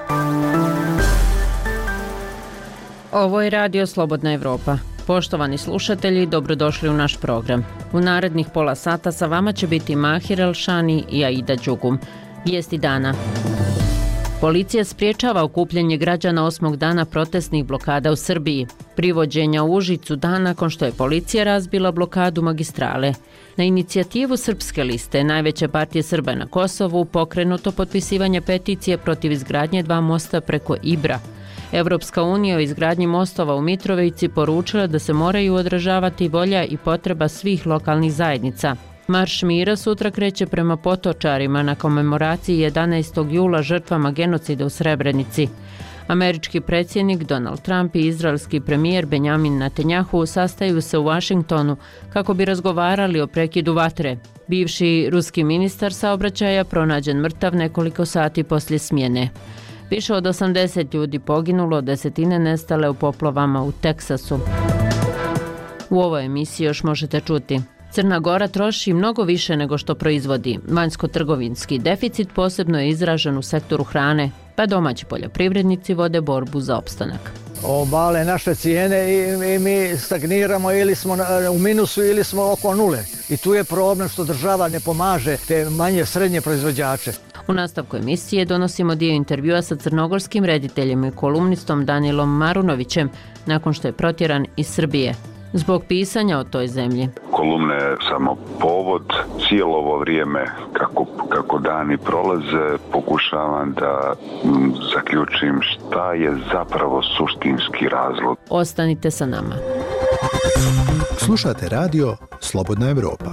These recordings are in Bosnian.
Ovo je Radio Slobodna Evropa. Poštovani slušatelji, dobrodošli u naš program. U narednih pola sata sa vama će biti Mahir Elšani i Aida Đugum. Vijesti dana. Policija spriječava okupljanje građana 8. dana protestnih blokada u Srbiji. Privođenja u Užicu dan nakon što je policija razbila blokadu magistrale. Na inicijativu Srpske liste, najveće partije Srba na Kosovu, pokrenuto potpisivanje peticije protiv izgradnje 2 mosta preko Ibra. Evropska unija o izgradnji mostova u Mitrovici poručila da se moraju odražavati volja i potreba svih lokalnih zajednica. Marš mira sutra kreće prema Potočarima na komemoraciji 11. jula žrtvama genocida u Srebrenici. Američki predsjednik Donald Trump i izraelski premijer Benjamin Netanjahu sastaju se u Vašingtonu kako bi razgovarali o prekidu vatre. Bivši ruski ministar saobraćaja pronađen mrtav nekoliko sati poslije smjene. Više od 80 ljudi poginulo, desetine nestale u poplavama u Teksasu. U ovoj emisiji još možete čuti: Crna Gora troši mnogo više nego što proizvodi. Vanjsko-trgovinski deficit posebno je izražen u sektoru hrane, pa domaći poljoprivrednici vode borbu za opstanak. Obale naše cijene i mi stagniramo, ili smo u minusu ili smo oko nule. I tu je problem što država ne pomaže te manje srednje proizvođače. U nastavku emisije donosimo dio intervjua sa crnogorskim rediteljem i kolumnistom Danilom Marunovićem nakon što je protjeran iz Srbije zbog pisanja o toj zemlji. Kolumne je samo povod. Cijelo ovo vrijeme kako dani prolaze pokušavam da zaključim šta je zapravo suštinski razlog. Ostanite sa nama. Slušate radio Slobodna Evropa.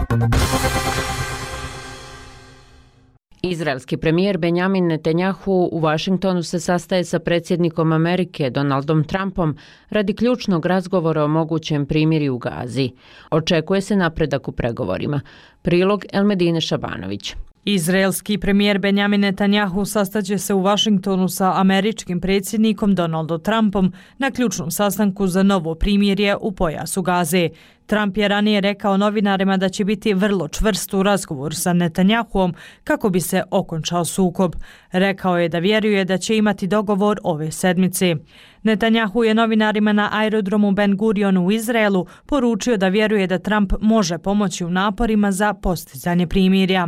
Izraelski premijer Benjamin Netanjahu u Vašingtonu se sastaje sa predsjednikom Amerike Donaldom Trumpom radi ključnog razgovora o mogućem primirju u Gazi. Očekuje se napredak u pregovorima. Prilog Elmedine Šabanović. Izraelski premijer Benjamin Netanjahu sastaće se u Vašingtonu sa američkim predsjednikom Donaldom Trumpom na ključnom sastanku za novo primirje u pojasu Gaze. Trump je ranije rekao novinarima da će biti vrlo čvrst u razgovoru sa Netanjahuom kako bi se okončao sukob. Rekao je da vjeruje da će imati dogovor ove sedmice. Netanjahu je novinarima na aerodromu Ben Gurion u Izraelu poručio da vjeruje da Trump može pomoći u naporima za postizanje primirja.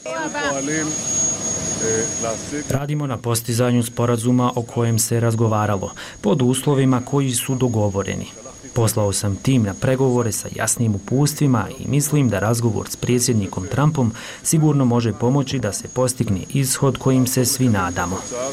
Radimo na postizanju sporazuma o kojem se razgovaralo, pod uslovima koji su dogovoreni. Poslao sam tim na pregovore sa jasnim uputstvima i mislim da razgovor s predsjednikom Trumpom sigurno može pomoći da se postigne ishod kojim se svi nadamo.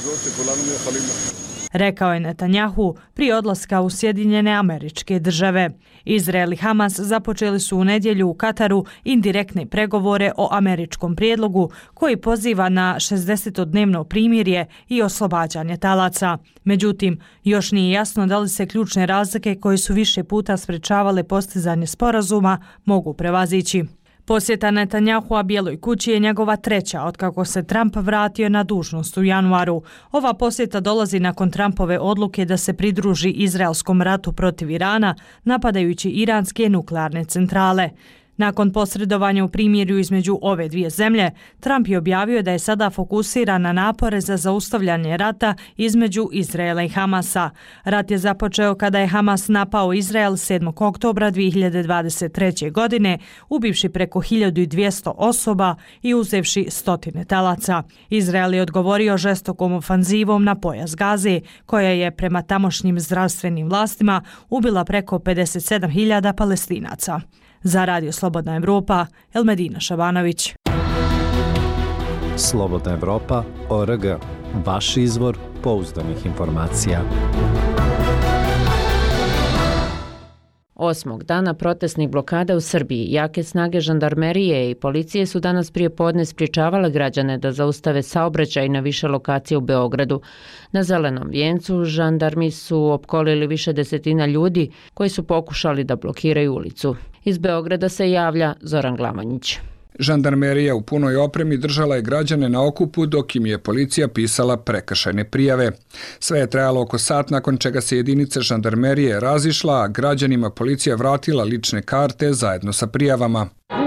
Rekao je Netanjahu prije odlaska u Sjedinjene Američke Države. Izrael i Hamas započeli su u nedjelju u Kataru indirektne pregovore o američkom prijedlogu koji poziva na 60-dnevno primirje i oslobađanje talaca. Međutim, još nije jasno da li se ključne razlike koje su više puta sprečavale postizanje sporazuma mogu prevazići. Posjeta Netanjahua Bijeloj kući je njegova treća otkako se Trump vratio na dužnost u januaru. Ova posjeta dolazi nakon Trumpove odluke da se pridruži izraelskom ratu protiv Irana, napadajući iranske nuklearne centrale. Nakon posredovanja u primirju između ove dvije zemlje, Trump je objavio da je sada fokusiran na napore za zaustavljanje rata između Izraela i Hamasa. Rat je započeo kada je Hamas napao Izrael 7. oktobra 2023. godine, ubivši preko 1200 osoba i uzevši stotine talaca. Izrael je odgovorio žestokom ofanzivom na pojas Gaze, koja je prema tamošnjim zdravstvenim vlastima ubila preko 57.000 Palestinaca. Za Radio Slobodna Evropa, Elmedina Šabanović. Slobodna Evropa.org. Vaš izvor pouzdanih informacija. 8. dana protestnih blokada u Srbiji, jake snage žandarmerije i policije su danas prije podne spriječavale građane da zaustave saobraćaj na više lokacija u Beogradu. Na Zelenom vijencu žandarmi su opkolili više desetina ljudi koji su pokušali da blokiraju ulicu. Iz Beograda se javlja Zoran Glamonjić. Žandarmerija u punoj opremi držala je građane na okupu dok im je policija pisala prekršajne prijave. Sve je trajalo oko sat nakon čega se jedinica žandarmerije razišla, a građanima policija vratila lične karte zajedno sa prijavama. Nepravda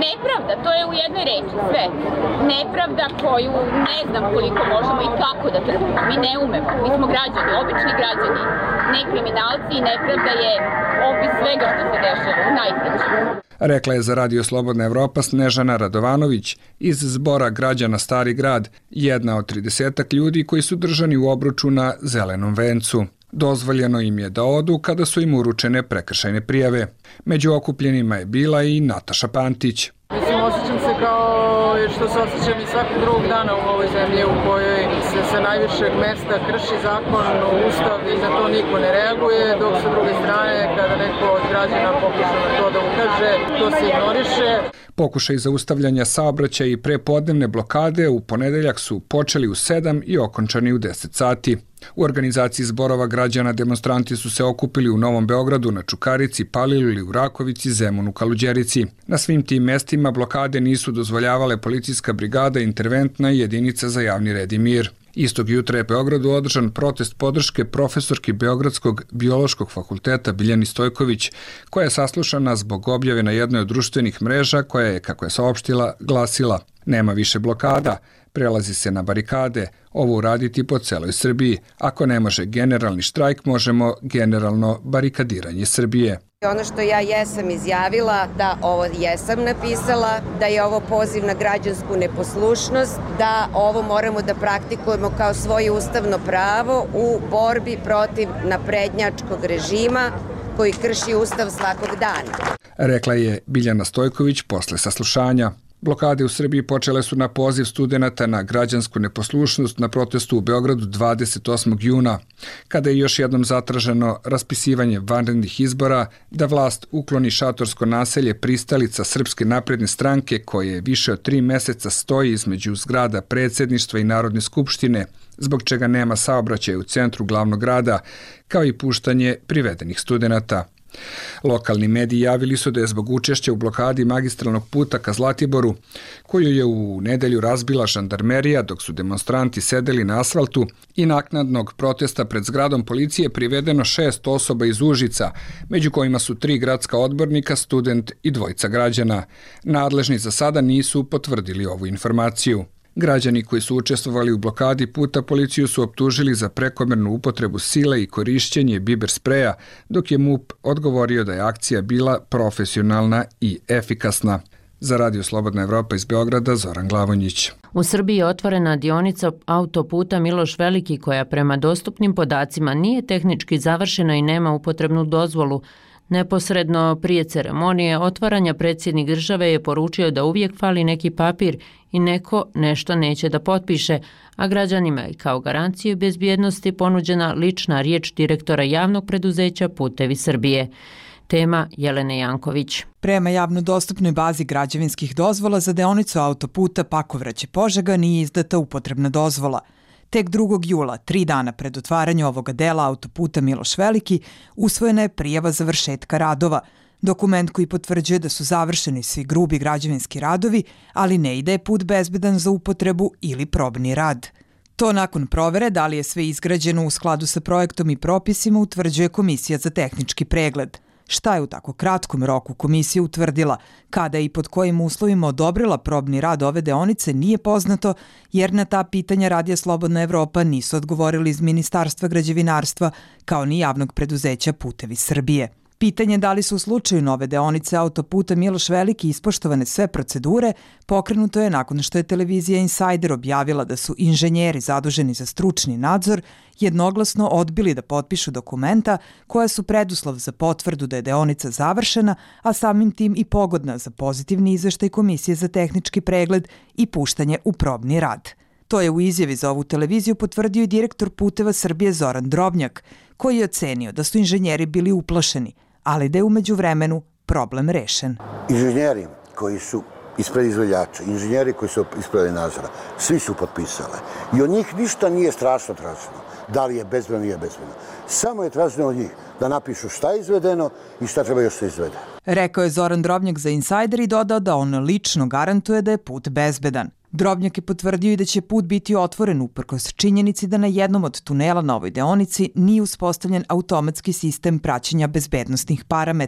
nepravda, to je u jednoj reči sve. Nepravda koju ne znam koliko možemo i kako da trpimo. Mi ne umemo, mi smo građani, obični građani, ne kriminalci i nepravda je opis svega što se dešava u najkraćem. Rekla je za Radio Slobodna Evropa Snežana Radovanović iz Zbora građana Stari grad, jedna od 30 ljudi koji su držani u obruču na Zelenom vencu. Dozvoljeno im je da odu kada su im uručene prekršajne prijave. Među okupljenima je bila i Nataša Pantić. Mislim, osjećam se kao što se osjećam i svakog drugog dana u ovoj zemlji u kojoj se sa najvišeg mesta krši zakon, ustav i na to niko ne reaguje, dok sa druge strane kada neko od građana pokuša na to da ukaže, to se ignoriše. Pokušaj zaustavljanja saobraćaja i prepodnevne blokade u ponedeljak su počeli u 7 i okončani u 10 sati. U organizaciji zborova građana demonstranti su se okupili u Novom Beogradu, na Čukarici, Paliluli, u Rakovici, Zemunu, Kaluđerici. Na svim tim mestima blokade nisu dozvoljavale policijska brigada, interventna i jedinica za javni red i mir. Istog jutra je Beogradu održan protest podrške profesorki Beogradskog biološkog fakulteta Biljani Stojković, koja je saslušana zbog objave na jednoj od društvenih mreža koja je, kako je saopštila, glasila: nema više blokada, prelazi se na barikade, ovo uraditi po celoj Srbiji. Ako ne može generalni štrajk, možemo generalno barikadiranje Srbije. Ono što ja jesam izjavila, da ovo jesam napisala, da je ovo poziv na građansku neposlušnost, da ovo moramo da praktikujemo kao svoje ustavno pravo u borbi protiv naprednjačkog režima koji krši ustav svakog dana. Rekla je Biljana Stojković posle saslušanja. Blokade u Srbiji počele su na poziv studenata na građansku neposlušnost na protestu u Beogradu 28. juna, kada je još jednom zatraženo raspisivanje vanrednih izbora, da vlast ukloni šatorsko naselje pristalica Srpske napredne stranke koje više od 3 meseca stoji između zgrada predsjedništva i Narodne skupštine, zbog čega nema saobraćaja u centru glavnog grada, kao i puštanje privedenih studenata. Lokalni mediji javili su da je zbog učešća u blokadi magistralnog puta ka Zlatiboru, koju je u nedelju razbila žandarmerija dok su demonstranti sedeli na asfaltu, i naknadnog protesta pred zgradom policije privedeno 6 osoba iz Užica, među kojima su 3 gradska odbornika, student i 2 građana. Nadležni za sada nisu potvrdili ovu informaciju. Građani koji su učestvovali u blokadi puta policiju su optužili za prekomernu upotrebu sile i korišćenje biber spreja, dok je MUP odgovorio da je akcija bila profesionalna i efikasna. Za Radio Slobodna Evropa iz Beograda, Zoran Glavonjić. U Srbiji je otvorena dionica autoputa Miloš Veliki koja prema dostupnim podacima nije tehnički završena i nema upotrebnu dozvolu. Neposredno prije ceremonije otvaranja predsjednik države je poručio da uvijek fali neki papir i neko nešto neće da potpiše, a građanima je kao garanciju bezbjednosti ponuđena lična riječ direktora javnog preduzeća Putevi Srbije. Tema Jelene Janković. Prema javno dostupnoj bazi građevinskih dozvola za deonicu autoputa Pakovraće-Požega nije izdata upotrebna dozvola. Tek 2. jula, 3 dana pred otvaranjem ovoga dela autoputa Miloš Veliki, usvojena je prijava završetka radova, dokument koji potvrđuje da su završeni svi grubi građevinski radovi, ali ne i da je put bezbedan za upotrebu ili probni rad. To nakon provere da li je sve izgrađeno u skladu sa projektom i propisima utvrđuje Komisija za tehnički pregled. Šta je u tako kratkom roku komisija utvrdila, kada i pod kojim uslovima odobrila probni rad ove deonice nije poznato, jer na ta pitanja Radija Slobodna Evropa nisu odgovorili iz Ministarstva građevinarstva kao ni javnog preduzeća Putevi Srbije. Pitanje da li su u slučaju nove deonice autoputa Miloš Veliki ispoštovane sve procedure pokrenuto je nakon što je televizija Insider objavila da su inženjeri zaduženi za stručni nadzor jednoglasno odbili da potpišu dokumenta koja su preduslov za potvrdu da je deonica završena, a samim tim i pogodna za pozitivni izveštaj Komisije za tehnički pregled i puštanje u probni rad. To je u izjavi za ovu televiziju potvrdio i direktor Puteva Srbije Zoran Drobnjak, koji je ocenio da su inženjeri bili uplašeni, ali da je u međuvremenu problem rešen. Inženjeri koji su ispred izvođača, inženjeri koji su ispred nadzora, svi su potpisali. I od njih ništa nije strašno traženo. Da li je bezbedno, nije bezbedno. Samo je traženo od njih da napišu šta je izvedeno i šta treba još se izvede. Rekao je Zoran Drobnjak za Insider i dodao da on lično garantuje da je put bezbedan. Drobnjak je potvrdio i da će put biti otvoren uprkos činjenici da na jednom od tunela na ovoj deonici nije uspostavljen automatski sistem praćenja bezbednostnih parametara.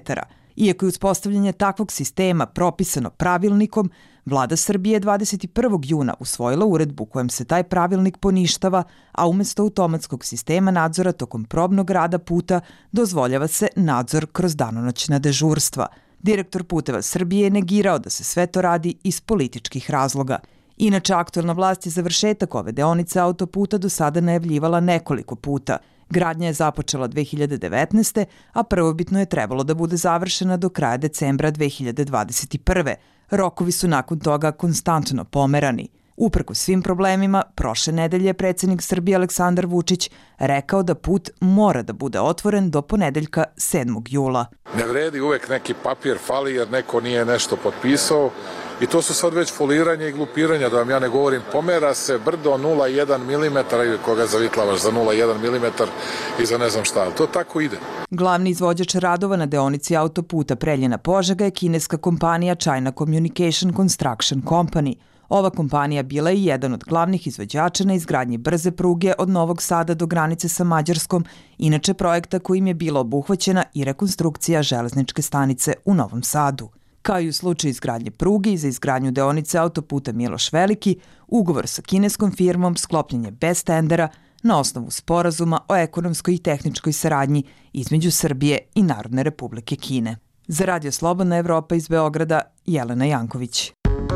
Iako je uspostavljanje takvog sistema propisano pravilnikom, Vlada Srbije 21. juna usvojila uredbu kojom se taj pravilnik poništava, a umjesto automatskog sistema nadzora tokom probnog rada puta dozvoljava se nadzor kroz danonoćna dežurstva. Direktor Puteva Srbije je negirao da se sve to radi iz političkih razloga. Inače, aktuelna vlast je završetak ove deonice autoputa do sada najavljivala nekoliko puta. Gradnja je započela 2019. a prvobitno je trebalo da bude završena do kraja decembra 2021. Rokovi su nakon toga konstantno pomerani. Uprkos svim problemima, prošle nedelje je predsjednik Srbije Aleksandar Vučić rekao da put mora da bude otvoren do ponedeljka 7. jula. Ne vredi, uvek neki papir fali jer neko nije nešto potpisao i to su sad već foliranje i glupiranja, da vam ja ne govorim. Pomera se brdo 0,1 mm ili koga zavitlavaš za 0,1 mm i za ne znam šta, ali to tako ide. Glavni izvođač radova na deonici autoputa Preljina-Požega je kineska kompanija China Communication Construction Company. Ova kompanija bila je jedan od glavnih izvođača na izgradnji brze pruge od Novog Sada do granice sa Mađarskom, inače projekta kojim je bila obuhvaćena i rekonstrukcija železničke stanice u Novom Sadu. Kao i u slučaju izgradnje pruge i za izgradnju deonice autoputa Miloš Veliki, ugovor sa kineskom firmom sklopljen je bez tendera na osnovu sporazuma o ekonomskoj i tehničkoj saradnji između Srbije i Narodne Republike Kine. Za Radio Slobodna Evropa iz Beograda, Jelena Janković.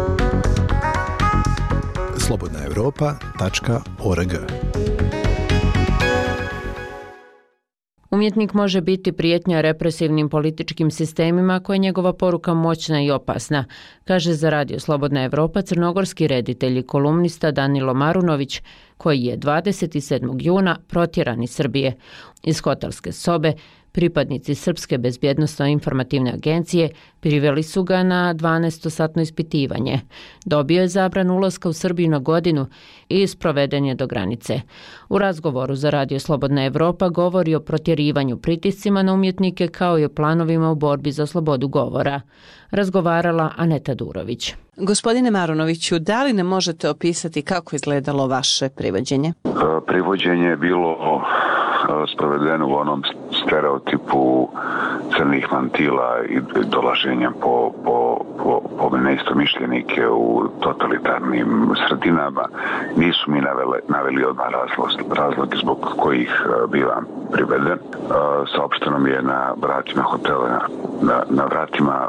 slobodnaevropa.org. Umjetnik može biti prijetnja represivnim političkim sistemima koja je njegova poruka moćna i opasna, kaže za Radio Slobodna Evropa crnogorski reditelj i kolumnista Danilo Marunović, koji je 27. juna protjeran iz Srbije. Iz hotelske sobe pripadnici Srpske bezbjednosno-informativne agencije priveli su ga na 12-satno ispitivanje. Dobio je zabranu ulaska u Srbiju na godinu i sproveden je do granice. U razgovoru za Radio Slobodna Evropa govori o protjerivanju, pritiscima na umjetnike kao i o planovima u borbi za slobodu govora. Razgovarala Aneta Durović. Gospodine Marunoviću, da li nam možete opisati kako izgledalo vaše privođenje? Privođenje je bilo sprovedeno u onom stereotipu crnih mantila i dolaženja po neistomišljenike u totalitarnim sredinama. Nisu mi naveli odmah razloge zbog kojih bivam priveden. Saopšteno mi je na vratima hotela, na vratima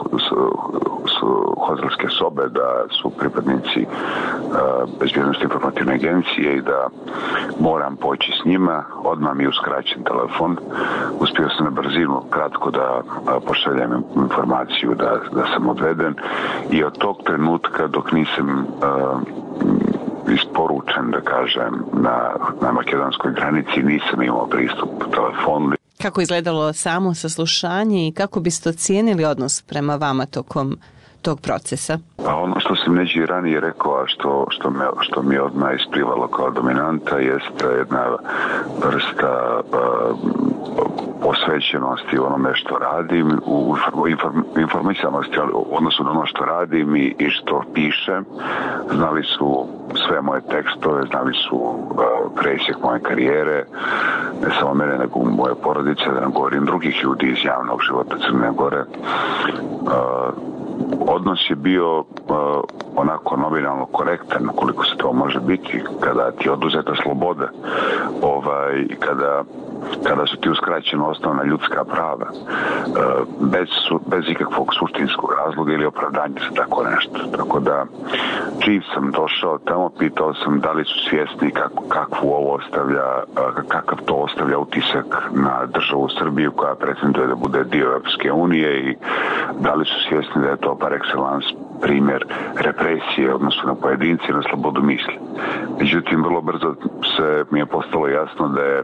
hotelske sobe da su pripadnici bezbjednosti informativne agencije i da moram poći s njima. Odmah mi je uskraćen telefon. Uspio sam na brzinu kratko da pošaljem informaciju da sam odveden i od tog trenutka dok nisam isporučen, da kažem, na makedonskoj granici nisam imao pristup telefonu. Kako izgledalo samo saslušanje i kako biste ocijenili odnos prema vama tokom tog procesa? Pa ono što sam neđe ranije rekao, a što mi je odmah isplivalo kao dominanta, jeste jedna vrsta posvećenosti onome što radim, u informisanosti odnosu na ono što radim i što pišem. Znali su sve moje tekstove, znali su presjek moje karijere, ne samo mene, nego moje porodice, da ne govorim drugih ljudi iz javnog života Crne Gore. Odnos je bio onako nominalno korektan, koliko se to može biti, kada ti je oduzeta sloboda, kada su ti uskraćena osnovna ljudska prava, bez ikakvog suštinskog razloga ili opravdanja za tako nešto. Tako da, čim sam došao tamo, pitao sam da li su svjesni kakav to ostavlja utisak na državu Srbiju koja pretenduje da bude dio Europske unije i da li su svjesni da je to par excellence primjer represije odnosno na pojedinci i na slobodu misli. Međutim, vrlo brzo mi je postalo jasno da je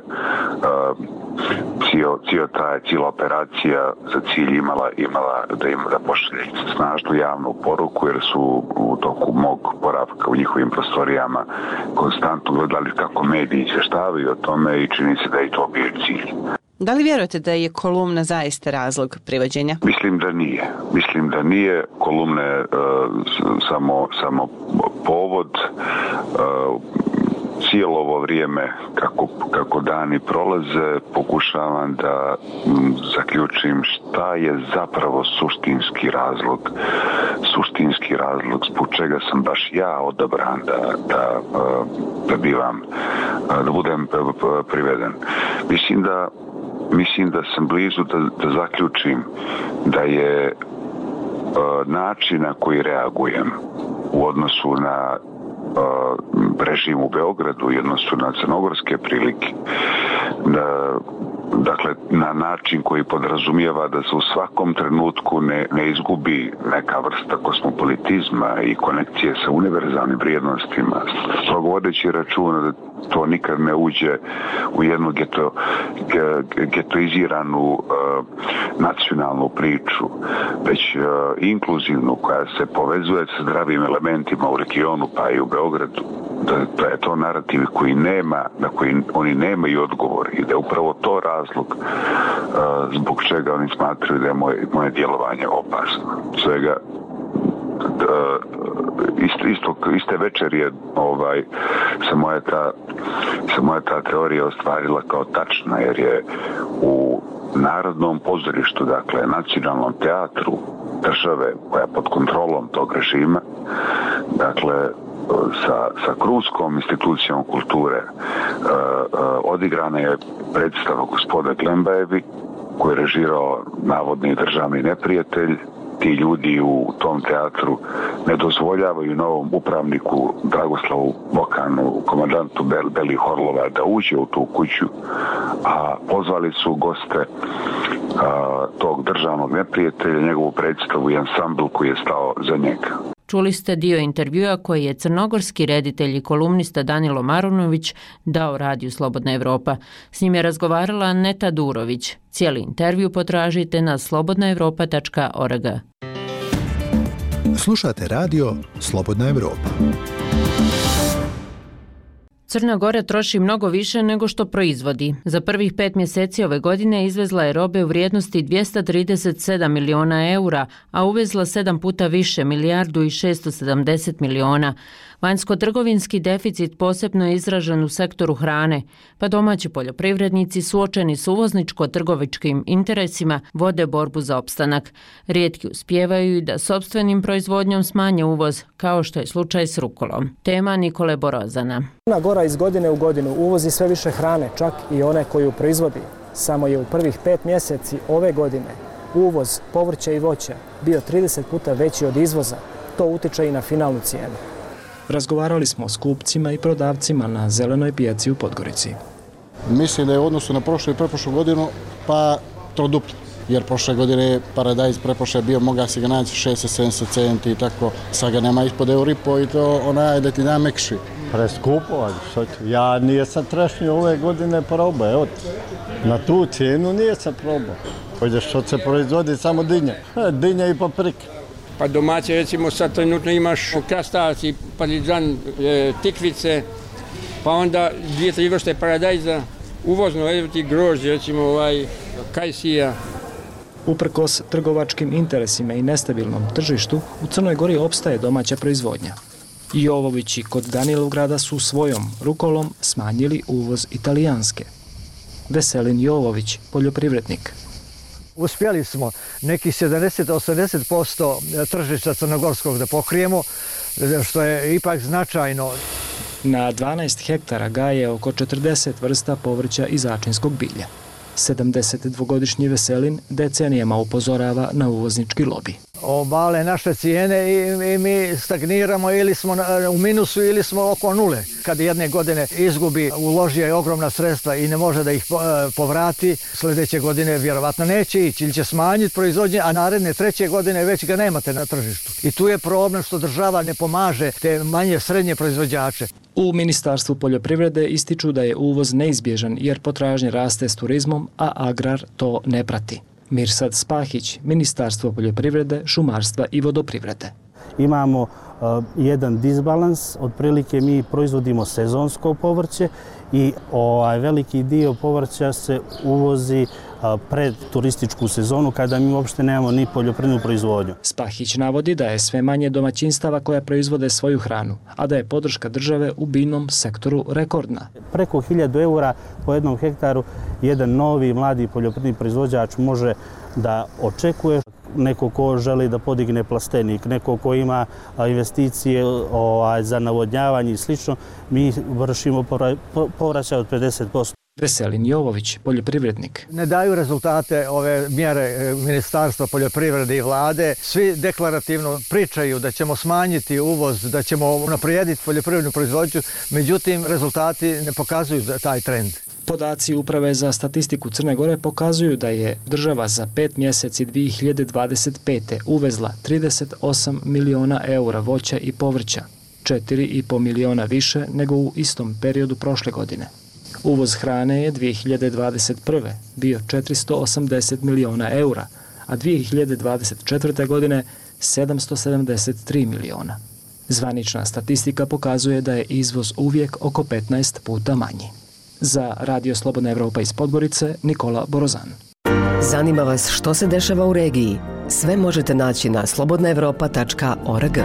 cijela operacija za cilj imala da pošalje snažnu javnu poruku, jer su u toku mog boravka u njihovim prostorijama konstantno gledali kako mediji izvještavaju o tome i čini se da je to bio cilj. Da li vjerujete da je kolumna zaista razlog privođenja? Mislim da nije. Kolumne samo povod. cijelo ovo vrijeme kako dani prolaze pokušavam da zaključim šta je zapravo suštinski razlog zbog čega sam baš ja odabran da budem priveden. Mislim da sam blizu da zaključim da je način na koji reagujem u odnosu na režim u Beogradu i odnosu na crnogorske prilike, dakle na način koji podrazumijeva da se u svakom trenutku ne izgubi neka vrsta kosmopolitizma i konekcije sa univerzalnim vrijednostima, strogo vodeći računa da to nikad ne uđe u jednu getoiziranu nacionalnu priču, već inkluzivnu koja se povezuje sa zdravim elementima u regionu pa i u Beogradu. Da je to narativ na koji oni nemaju odgovor i da je upravo to razlog zbog čega oni smatraju da je moje djelovanje opasno. Svega iste večeri se moja ta teorija ostvarila kao tačna, jer je u Narodnom pozorištu, dakle nacionalnom teatru države koja je pod kontrolom tog režima, dakle sa Kruskom institucijom kulture odigrana je predstava Gospoda Glembajevi, koji je režirao navodni državni neprijatelj. Ti ljudi u tom teatru ne dozvoljavaju novom upravniku Dragoslavu Bokanu, komandantu Belih Orlova, da uđe u tu kuću, a pozvali su goste tog državnog neprijatelja, njegovu predstavu i ansambl koji je stao za njega. Čuli ste dio intervjua koji je crnogorski reditelj i kolumnista Danilo Marunović dao radiju Slobodna Evropa. S njim je razgovarala Neta Durović. Cijeli intervju potražite na slobodnaevropa.org. Slušate radio Slobodna Evropa. Crna Gora troši mnogo više nego što proizvodi. Za prvih 5 mjeseci ove godine izvezla je robe u vrijednosti 237 miliona eura, a uvezla 7 puta više, milijardu i 670 miliona. Vanjsko-trgovinski deficit posebno je izražen u sektoru hrane, pa domaći poljoprivrednici suočeni s uvozničko-trgovičkim interesima vode borbu za opstanak. Rijetki uspijevaju i da sopstvenim proizvodnjom smanje uvoz, kao što je slučaj s rukolom. Tema Nikole Borozana. Crna Gora iz godine u godinu uvozi sve više hrane, čak i one koju proizvodi. Samo je u prvih 5 mjeseci ove godine uvoz povrća i voća bio 30 puta veći od izvoza. To utiče i na finalnu cijenu. Razgovarali smo s kupcima i prodavcima na zelenoj pijaci u Podgorici. Mislim da je u odnosu na prošlu i preprošlu godinu pa troduplo. Jer prošle godine paradajz preprošle bio, moga si ga naći 60-70 centi i tako. Sad ga nema ispod €1,5 i to onaj da ti da mekši. Preskupo, ja nisam trešnju ove godine probao, evo na tu cijenu nisam probao. Ovdje što se proizvodi samo dinja i paprika. Pa domaće, recimo sad trenutno imaš krastavac i parizan, tikvice, pa onda 2-3 vrste paradajza, uvozno, evo ti grožđe, recimo kajsija. Uprkos trgovačkim interesima i nestabilnom tržištu, u Crnoj Gori opstaje domaća proizvodnja. Jovovići kod Danilovgrada su svojom rukolom smanjili uvoz italijanske. Veselin Jovović, poljoprivrednik. Uspjeli smo neki 70-80% tržišta crnogorskog da pokrijemo, što je ipak značajno. Na 12 hektara gaje oko 40 vrsta povrća i začinskog bilja. 72-godišnji Veselin decenijama upozorava na uvoznički lobi. Obale naše cijene i mi stagniramo, ili smo u minusu ili smo oko nule. Kad jedne godine izgubi, uložio je ogromna sredstva i ne može da ih povrati, sljedeće godine vjerovatno neće ići ili će smanjiti proizvodnje, a naredne 3. godine već ga nemate na tržištu. I tu je problem što država ne pomaže te manje srednje proizvođače. U Ministarstvu poljoprivrede ističu da je uvoz neizbježan jer potražnja raste s turizmom, a agrar to ne prati. Mirsad Spahić, Ministarstvo poljoprivrede, šumarstva i vodoprivrede. Imamo jedan disbalans, otprilike mi proizvodimo sezonsko povrće i veliki dio povrća se uvozi pred turističku sezonu kada mi uopšte nemamo ni poljoprivrednu proizvodnju. Spahić navodi da je sve manje domaćinstava koja proizvode svoju hranu, a da je podrška države u biljnom sektoru rekordna. Preko 1000 eura po jednom hektaru jedan novi mladi poljoprivredni proizvođač može da očekuje. Neko ko želi da podigne plastenik, neko ko ima investicije za navodnjavanje i slično, mi vršimo povraćaj od 50%. Veselin Jovović, poljoprivrednik. Ne daju rezultate ove mjere Ministarstva poljoprivrede i vlade. Svi deklarativno pričaju da ćemo smanjiti uvoz, da ćemo unaprijediti poljoprivrednu proizvodnju, međutim rezultati ne pokazuju taj trend. Podaci Uprave za statistiku Crne Gore pokazuju da je država za 5 mjeseci 2025. uvezla 38 miliona eura voća i povrća, 4,5 miliona više nego u istom periodu prošle godine. Uvoz hrane je 2021. bio 480 miliona eura, a 2024. godine 773 miliona. Zvanična statistika pokazuje da je izvoz uvijek oko 15 puta manji. Za Radio Slobodna Evropa iz Podgorice, Nikola Borozan. Zanima vas što se dešava u regiji? Sve možete naći na slobodnaevropa.org.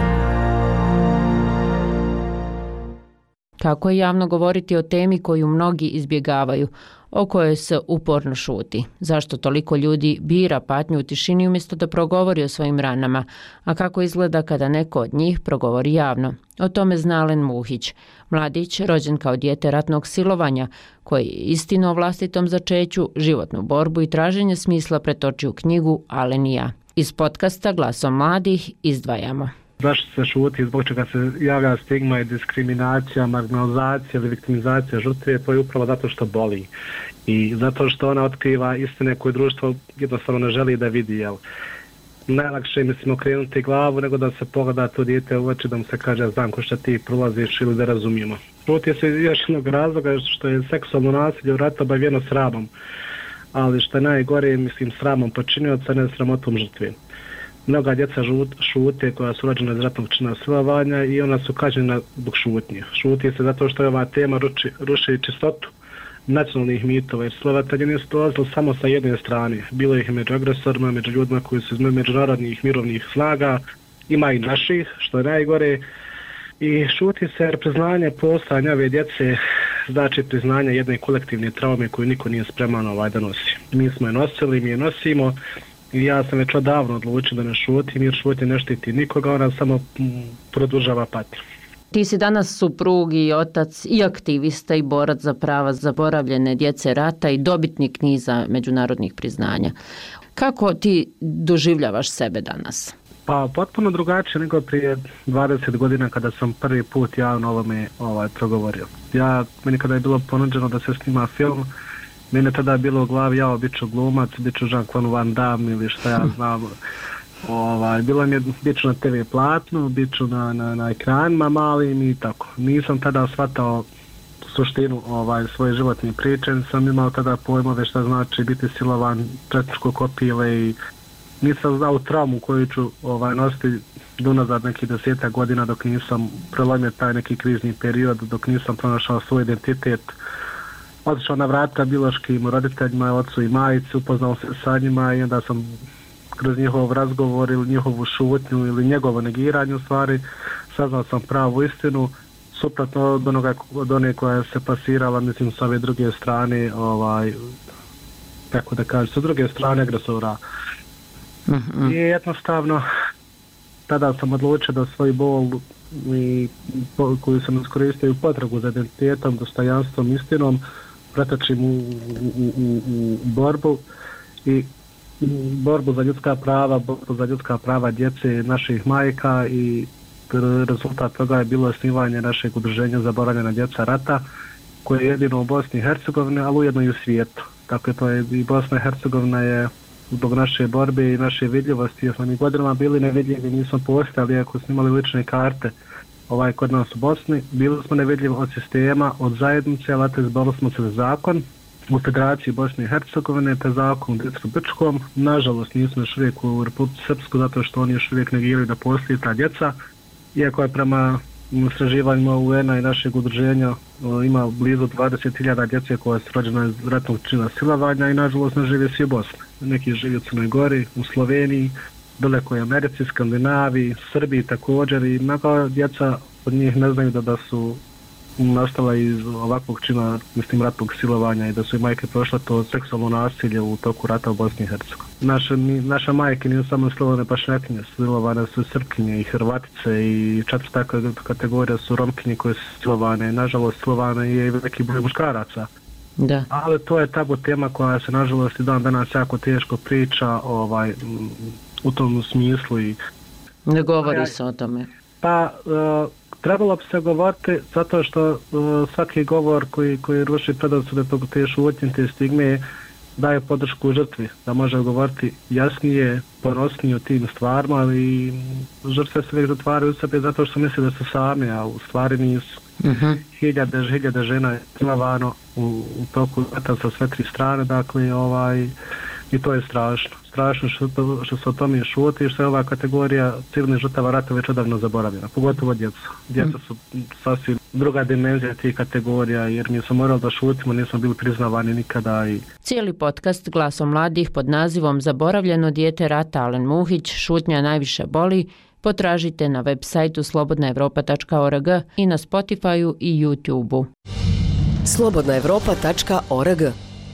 Kako je javno govoriti o temi koju mnogi izbjegavaju, o kojoj se uporno šuti? Zašto toliko ljudi bira patnju u tišini umjesto da progovori o svojim ranama? A kako izgleda kada neko od njih progovori javno? O tome zna Alen Muhić, mladić rođen kao dijete ratnog silovanja, koji istinu o vlastitom začeću, životnu borbu i traženje smisla pretoči u knjigu Alen i ja. Iz podcasta Glasom mladih izdvajamo. Zašto se šuti, zbog čega se javlja stigma i diskriminacija, marginalizacija ili viktimizacija žrtve, to je upravo zato što boli. I zato što ona otkriva istine koje društvo jednostavno ne želi da vidi. Jel? Najlakše je, mislim, okrenuti glavu nego da se pogleda to dijete u oči, da mu se kaže znam ko što ti prolaziš ili da razumijemo. Šuti se još jednog razloga što je seksualno nasilje u ratu obavijeno sramom. Ali što je najgore, mislim, sramom počinioca, ne sramotom žrtve. Mnoga djeca šute koja su rođena iz ratnog čina silovanja i ona su kažnjena zbog šutnje. Šuti se zato što je ova tema ruši čistotu nacionalnih mitova, jer silovatelji nisu dolazili samo sa jedne strane. Bilo ih među agresorima, među ljudima koji su iz međunarodnih mirovnih snaga, ima i naših, što je najgore. I šuti se jer priznanje postojanja ove djece znači priznanje jedne kolektivne traume koju niko nije spreman da nosi. Mi smo je nosili, mi je nosimo. I ja sam već odavno odlučio da ne šutim, jer šutnje ne štiti nikoga, ona samo produžava patnju. Ti si danas suprug i otac i aktivista i borac za prava zaboravljene djece rata i dobitnik niza međunarodnih priznanja. Kako ti doživljavaš sebe danas? Pa potpuno drugačije nego prije 20 godina kada sam prvi put javno ovome progovorio. Meni kada je bilo ponuđeno da se snima film, mene tada je bilo u glavi, ja bit ću glumac, bit ću Jean-Claude Van Damme ili šta ja znam. Bilo mi je, bit ću na TV platnu, bit ću na ekranima malim i tako. Nisam tada shvatao suštinu svoje životne priče, nisam imao tada pojmove šta znači biti silovan, četničko kopile i nisam znao traumu koju ću nositi unazad nekih 10 godina dok nisam prelomio taj neki krizni period, dok nisam pronašao svoj identitet. Otišao na vrata biološkim roditeljima, ocu i majici, upoznao se sa njima i onda sam kroz njihov razgovor ili njihovu šutnju ili njegovo negiranje u stvari saznao sam pravu istinu, suprotno od one koja se pasirala, mislim, s ove druge strane, kako da kažem, sa druge strane agresora. I jednostavno tada sam odlučio da svoj bol koju sam iskoristio u potragu za identitetom, dostojanstvom, istinom, pretočim u borbu i borbu za ljudska prava djece, naših majka i rezultat toga je bilo osnivanje našeg udruženja Zaboravljena djeca rata, koje je jedino u Bosni i Hercegovini, ali ujedno i u svijetu. Dakle, to je i Bosna i Hercegovina je zbog naše borbe i naše vidljivosti, jer smo mi godinama bili nevidljivi, nismo postojali, iako smo imali lične karte kod nas u Bosni, bili smo nevidljivi od sistema, od zajednice, ali izborili smo se za zakon u Federaciji Bosne i Hercegovine, te zakon u Dicko-Brčkom. Nažalost, nismo još uvijek u Republici Srpsku, zato što oni još uvijek negiraju da postoji ta djeca, iako je prema istraživanjima UN-a i našeg udruženja ima blizu 20.000 djece koja su rođena iz ratnog čina silovanja i nažalost ne žive svi u Bosni. Neki žive u Crnoj Gori, u Sloveniji, daleko je Americi, Skandinaviji, Srbiji također i mnoga djeca od njih ne znaju da su nastala iz ovakvog čina, mislim, ratnog silovanja i da su i majke prošle to seksualno nasilje u toku rata u Bosni i Hercegovini. Naša majke nisu samo silovane pašnjakinje, silovane su Srpkinje i Hrvatice i četvrta kategorija su Romkinje koje su silovane. Nažalost, silovane je i veliki broj muškaraca. Da. Ali to je tabu tema koja se nažalost i dan danas jako teško priča u tom smislu. Ne govori se o tome. Pa trebalo bi se govoriti zato što svaki govor koji ruši predrasude te šutnje, te stigme daje podršku žrtvi, da može govoriti jasnije, ponosnije o tim stvarima, ali žrtve se uvijek zatvaraju u sebi zato što misle da su sami, a u stvari nisu. Hiljade žena je silovano u toku rata sa sve tri strane, dakle, i to je strašno. Strašno što se o tome šuti i što je ova kategorija civilnih žrtava rata već odavno zaboravljena, pogotovo djeca. Djeca su sasvim druga dimenzija tih kategorija jer mi smo morali da šutimo, nismo bili priznavani nikada. Cijeli podcast Glasom mladih pod nazivom Zaboravljeno dijete rata Alen Muhić, šutnja najviše boli, potražite na web sajtu slobodnaevropa.org i na Spotifyu i YouTubeu. slobodnaevropa.org.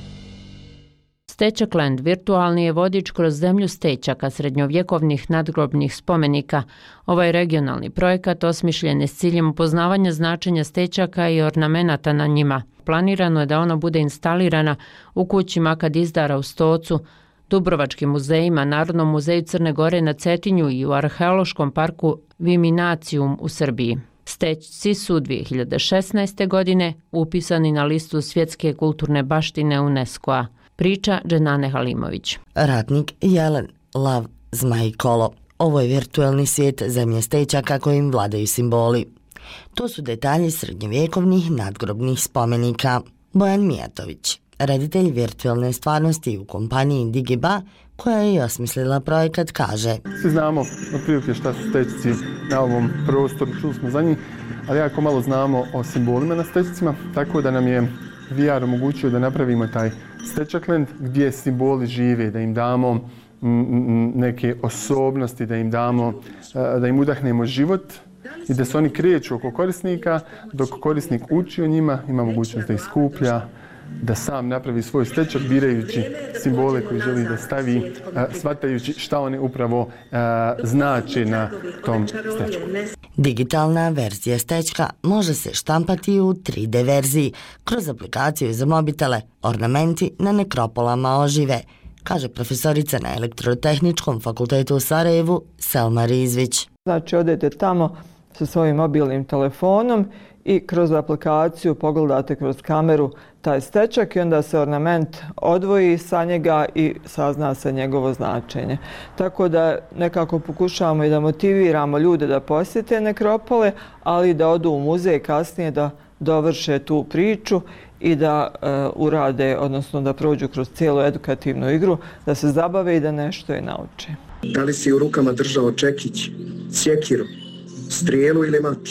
Stečakland virtualni je vodič kroz zemlju stečaka srednjovjekovnih nadgrobnih spomenika. Ovaj regionalni projekat osmišljen je s ciljem upoznavanja značenja stečaka i ornamenata na njima. Planirano je da ona bude instalirana u kući Maka Dizdara u Stocu, Dubrovačkim muzejima, Narodnom muzeju Crne Gore na Cetinju i u Arheološkom parku Viminacium u Srbiji. Stečci su 2016. godine upisani na listu svjetske kulturne baštine UNESCO-a. Priča Dženane Halimović. Ratnik Jelen, lav, zmaj, kolo. Ovo je virtualni svijet zemlje stečaka kojim vladaju simboli. To su detalji srednjovjekovnih nadgrobnih spomenika. Bojan Mijatović, reditelj virtualne stvarnosti u kompaniji Digiba, koja je i osmislila projekat, kaže: Svi znamo otprilike šta su stečci na ovom prostoru, čuli smo za njih, ali jako malo znamo o simbolima na stečcima, tako da nam je VR omogućio da napravimo taj Stečakland gdje simboli žive, da im damo neke osobnosti, da im udahnemo život i da se oni kreću oko korisnika, dok korisnik uči o njima, ima mogućnost da ih skuplja, da sam napravi svoj stečak birajući simbole koji želi da stavi, shvatajući šta oni upravo znače na tom stečku. Digitalna verzija stečka može se štampati u 3D verziji kroz aplikaciju za mobitele. Ornamenti na nekropolama ožive, kaže profesorica na Elektrotehničkom fakultetu u Sarajevu Selma Rizvić. Znači, odete tamo sa svojim mobilnim telefonom i kroz aplikaciju pogledate kroz kameru taj stečak i onda se ornament odvoji sa njega i sazna se njegovo značenje. Tako da nekako pokušavamo i da motiviramo ljude da posjete nekropole, ali da odu u muzej kasnije da dovrše tu priču i da urade, odnosno da prođu kroz cijelu edukativnu igru, da se zabave i da nešto i nauče. Da li si u rukama držao čekić, sjekiru, strijelu ili mač?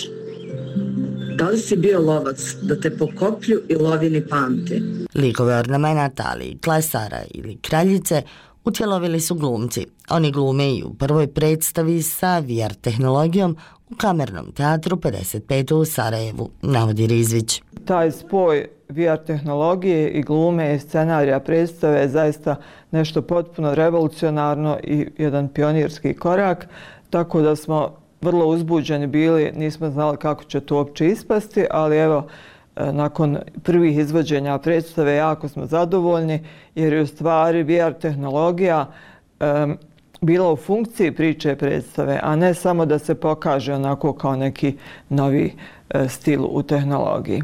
Da li si bio lovac da te po koplju i lovini pamte? Likove ornamenata, ali i klesara ili kraljice utjelovili su glumci. Oni glume i u prvoj predstavi sa VR tehnologijom u Kamernom teatru 55 u Sarajevu, navodi Rizvić. Taj spoj VR tehnologije i glume i scenarija predstave je zaista nešto potpuno revolucionarno i jedan pionirski korak, tako da smo vrlo uzbuđeni bili, nismo znali kako će to uopće ispasti, ali evo, nakon prvih izvođenja predstave jako smo zadovoljni jer je u stvari VR tehnologija bila u funkciji priče predstave, a ne samo da se pokaže onako kao neki novi stil u tehnologiji.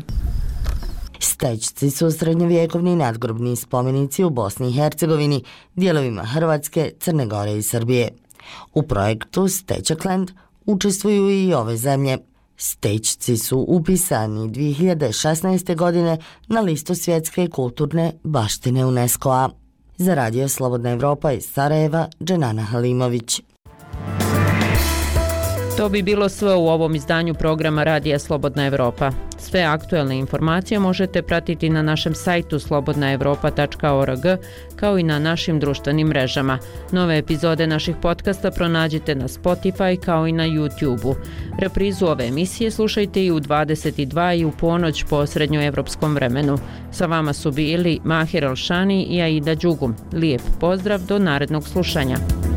Stečci su srednjovjekovni nadgrobni spomenici u Bosni i Hercegovini, dijelovima Hrvatske, Crne Gore i Srbije. U projektu Stečakland učestvuju i ove zemlje. Stečci su upisani 2016. godine na listu svjetske kulturne baštine UNESCO-a. Za radio Slobodna Evropa iz Sarajeva, Dženana Halimović. To bi bilo sve u ovom izdanju programa Radija Slobodna Evropa. Sve aktuelne informacije možete pratiti na našem sajtu slobodnaevropa.org kao i na našim društvenim mrežama. Nove epizode naših podcasta pronađite na Spotify kao i na YouTube-u. Reprizu ove emisije slušajte i u 22 i u ponoć po srednjoevropskom vremenu. Sa vama su bili Mahir Elšani i Aida Đugum. Lijep pozdrav do narednog slušanja.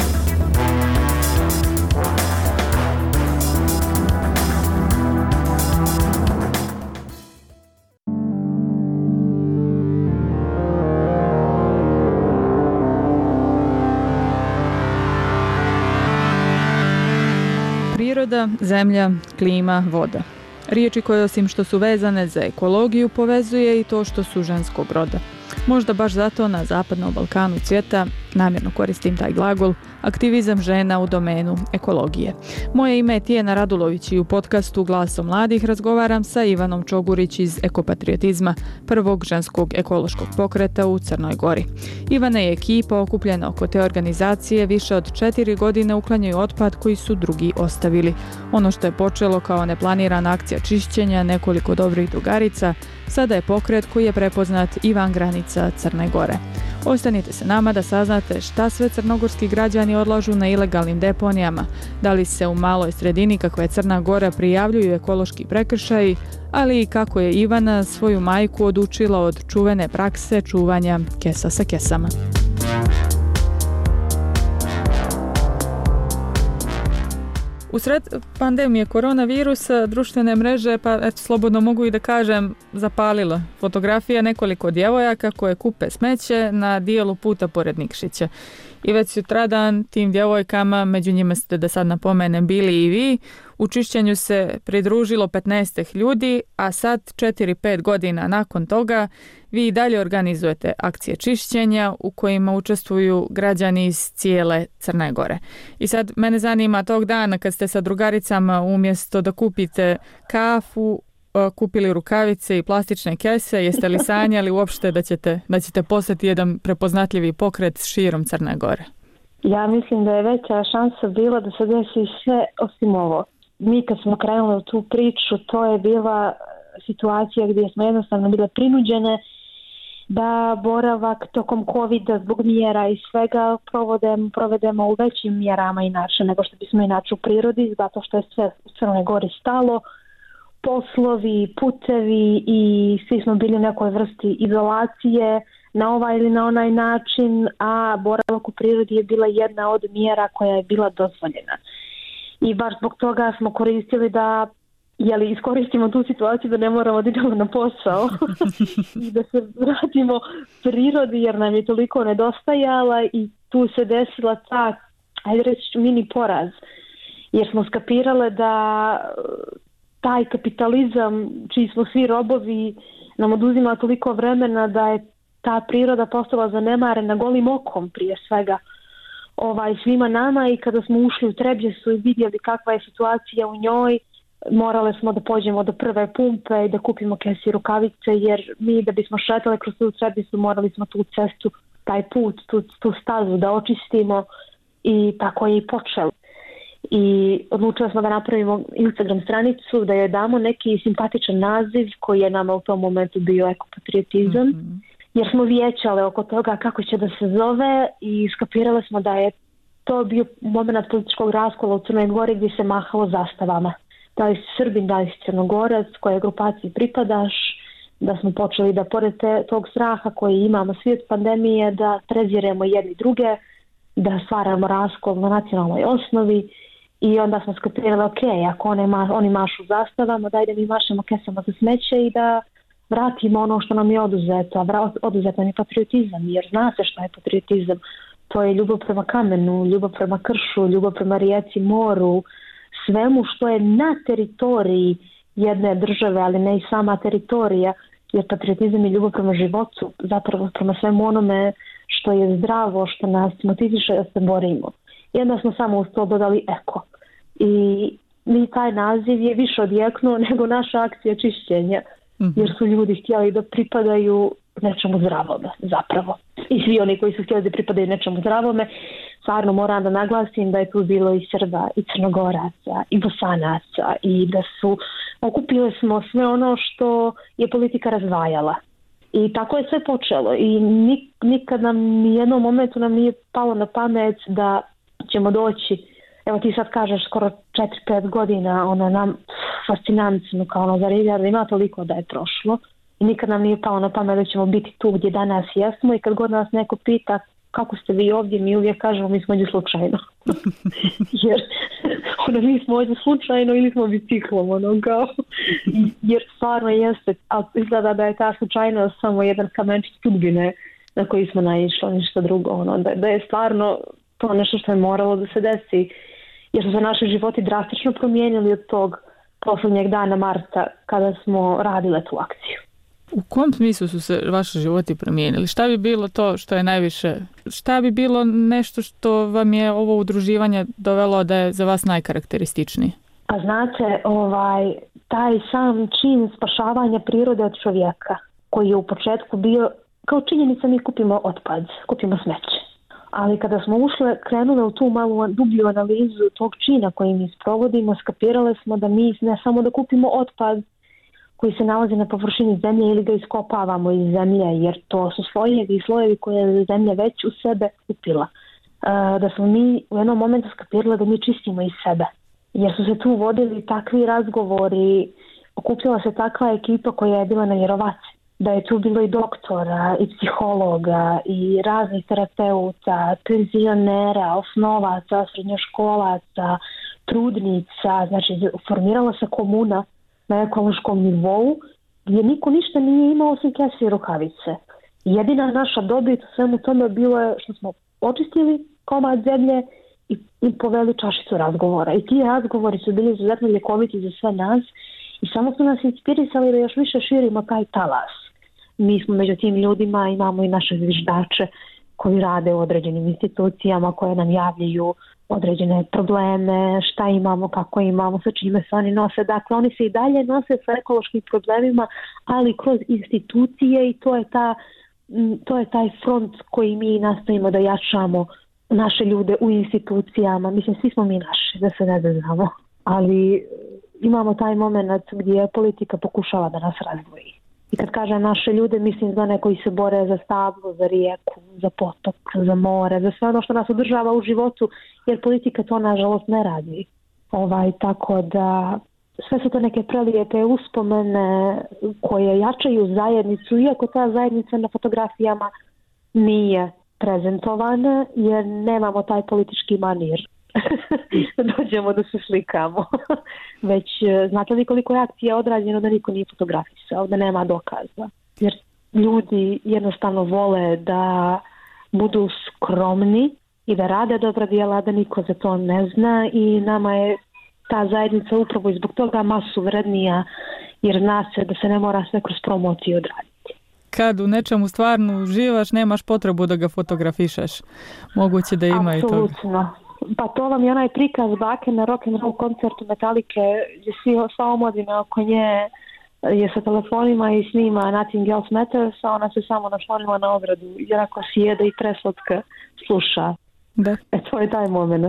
Priroda, zemlja, klima, voda. Riječi koje osim što su vezane za ekologiju povezuje i to što su ženskog roda. Možda baš zato na Zapadnom Balkanu cvjeta, namjerno koristim taj glagol, aktivizam žena u domenu ekologije. Moje ime je Tijena Radulović i u podcastu Glaso mladih razgovaram sa Ivanom Čogurić iz Ekopatriotizma, prvog ženskog ekološkog pokreta u Crnoj Gori. Ivana i ekipa okupljena oko te organizacije više od 4 godine uklanjaju otpad koji su drugi ostavili. Ono što je počelo kao neplanirana akcija čišćenja nekoliko dobrih drugarica, sada je pokret koji je prepoznat i van granica Crne Gore. Ostanite se nama da saznate šta sve crnogorski građani odlažu na ilegalnim deponijama, da li se u maloj sredini kakva je Crna Gora prijavljuju ekološki prekršaji, ali i kako je Ivana svoju majku odučila od čuvene prakse čuvanja kesa sa kesama. U sred pandemije koronavirusa društvene mreže, pa eto, slobodno mogu i da kažem, zapalilo. Fotografija nekoliko djevojaka koje kupe smeće na dijelu puta pored Nikšića. I već sutradan tim djevojkama, među njima ste, da sad napomenem, bili i vi, u čišćenju se pridružilo 15 ljudi, a sad 4-5 godina nakon toga vi i dalje organizujete akcije čišćenja u kojima učestvuju građani iz cijele Crne Gore. I sad mene zanima tog dana kad ste sa drugaricama umjesto da kupite kafu, kupili rukavice i plastične kese, jeste li sanjali uopšte da ćete postati jedan prepoznatljivi pokret širom Crne Gore? Ja mislim da je veća šansa bila da se desi sve osim ovo. Mi kad smo krenuli u tu priču, to je bila situacija gdje smo jednostavno bile prinuđene da boravak tokom COVID-a zbog mjera i svega provedemo u većim mjerama inače nego što bismo inače u prirodi, zato što je sve u Crnoj Gori stalo, poslovi, putevi i svi smo bili u nekoj vrsti izolacije na ovaj ili na onaj način, a boravak u prirodi je bila jedna od mjera koja je bila dozvoljena. I baš zbog toga smo koristili da iskoristimo tu situaciju da ne moramo da idemo na posao i da se vratimo prirodi jer nam je toliko nedostajala i tu se desila ta, ajde reći, mini poraz. Jer smo skapirale da taj kapitalizam čiji smo svi robovi nam oduzima toliko vremena da je ta priroda postala zanemarena golim okom prije svega svima nama i kada smo ušli u Trebjesu i vidjeli kakva je situacija u njoj, morale smo da pođemo do prve pumpe i da kupimo kese i rukavice jer mi da bismo šetali kroz tu Trebjesu morali smo tu cestu, taj put, tu stazu da očistimo i tako je i počelo. I odlučili smo da napravimo Instagram stranicu, da joj damo neki simpatičan naziv koji je nama u tom momentu bio ekopatriotizam, jer smo vijećale oko toga kako će da se zove i skapirale smo da je to bio moment političkog raskola u Crnoj Gori gdje se mahalo zastavama. Da li si Srbin, da li si Crnogorac, kojoj grupaciji pripadaš, da smo počeli da pored tog straha koji imamo svi od pandemije, da preziremo jedni druge, da stvaramo raskol na nacionalnoj osnovi. I onda smo skapirali, ok, ako oni mašu zastavama, daj da mi mašemo kesama za smeće i da vratimo ono što nam je oduzeto. Oduzet nam je patriotizam, jer zna se što je patriotizam. To je ljubav prema kamenu, ljubav prema kršu, ljubav prema rijeci, moru, svemu što je na teritoriji jedne države, ali ne i sama teritorija, jer patriotizam je ljubav prema životu, zapravo prema svemu onome što je zdravo, što nas motiviše da se borimo. I onda smo samo uz to dodali eko. I taj naziv je više odjeknuo nego naša akcija čišćenja. Jer su ljudi htjeli da pripadaju nečemu zdravome zapravo. I svi oni koji su htjeli da pripadaju nečemu zdravome, stvarno moram da naglasim da je tu bilo i Srba, i Crnogoraca, i Bosanaca, i da su, okupili smo sve ono što je politika razdvajala. I tako je sve počelo i nikad nam, nijednom momentu nam nije palo na pamet da ćemo doći, evo ti sad kažeš skoro 4-5 godina, ono nam fascinantno, kao ono, zar ima toliko da je prošlo i nikad nam nije palo na pamet da ćemo biti tu gdje danas jesmo i kad god nas neko pita kako ste vi ovdje, mi uvijek kažemo mi smo ovdje slučajno. Jer ono, mi smo ovdje slučajno ili smo biciklom, ono kao, jer stvarno jeste, ali izgleda da je ta slučajnost samo jedan kamenčić sudbine na koji smo naišli, ništa drugo, ono, da je stvarno to nešto što je moralo da se desi, jer su se naši životi drastično promijenili od tog posljednjeg dana marta kada smo radile tu akciju. U kom smislu su se vaši životi promijenili? Šta bi bilo to što je najviše? Šta bi bilo nešto što vam je ovo udruživanje dovelo da je za vas najkarakterističniji? A znate, taj sam čin spašavanja prirode od čovjeka, koji je u početku bio, kao činjenica mi kupimo otpad, kupimo smeće. Ali kada smo krenule u tu malu dublju analizu tog čina koji mi sprovodimo, skapirale smo da mi ne samo da kupimo otpad koji se nalazi na površini zemlje ili ga iskopavamo iz zemlje, jer to su slojevi koje je zemlja već u sebe upila. Da smo mi u jednom momentu skapirali da mi čistimo iz sebe, jer su se tu vodili takvi razgovori, okupljala se takva ekipa koja je bila nevjerovatna. Da je tu bilo i doktora, i psihologa, i raznih terapeuta, penzionera, osnovaca, srednjoškolaca, trudnica, znači formirala se komuna na ekološkom nivou gdje niko ništa nije imao osim kese i rukavice. Jedina naša dobit u svemu tome bilo je što smo očistili komad zemlje i poveli čašicu razgovora. I ti razgovori su bili izuzetno ljekoviti za sve nas i samo su nas inspirisali da još više širimo taj talas. Mi smo među tim ljudima, imamo i naše zviždače koji rade u određenim institucijama koje nam javljaju određene probleme, šta imamo, kako imamo, sa čime se oni nose. Dakle, oni se i dalje nose sa ekološkim problemima, ali kroz institucije i to je taj front koji mi nastavimo da jačamo naše ljude u institucijama. Mislim, svi smo mi naši, da se ne znamo. Ali imamo taj moment gdje politika pokušava da nas razdvoji. I kad kažem naše ljude, mislim za one koji se bore za stablo, za rijeku, za potok, za more, za sve ono što nas održava u životu, jer politika to nažalost ne radi. Tako da sve su to neke prelijepe uspomene koje jačaju zajednicu, iako ta zajednica na fotografijama nije prezentovana, jer nemamo taj politički manir. Dođemo da se slikamo. Već znate li koliko je akcija odrađeno da niko nije fotografisao, da nema dokaza. Jer ljudi jednostavno vole da budu skromni i da rade dobra djela, da niko za to ne zna i nama je ta zajednica upravo i zbog toga masu vrednija, jer zna se da se ne mora sve kroz promociju odraditi. Kad u nečemu stvarno uživaš, nemaš potrebu da ga fotografišeš. Moguće da ima apsolutno. I toga. Pa to vam je onaj prikaz bake na rock'n'roll koncertu Metalike, gdje sva omladina oko nje je sa telefonima i snima Nothing Else Matters, a ona se samo naslonila na ogradu, jer ako si jede i preslatka sluša. Da. To je taj moment.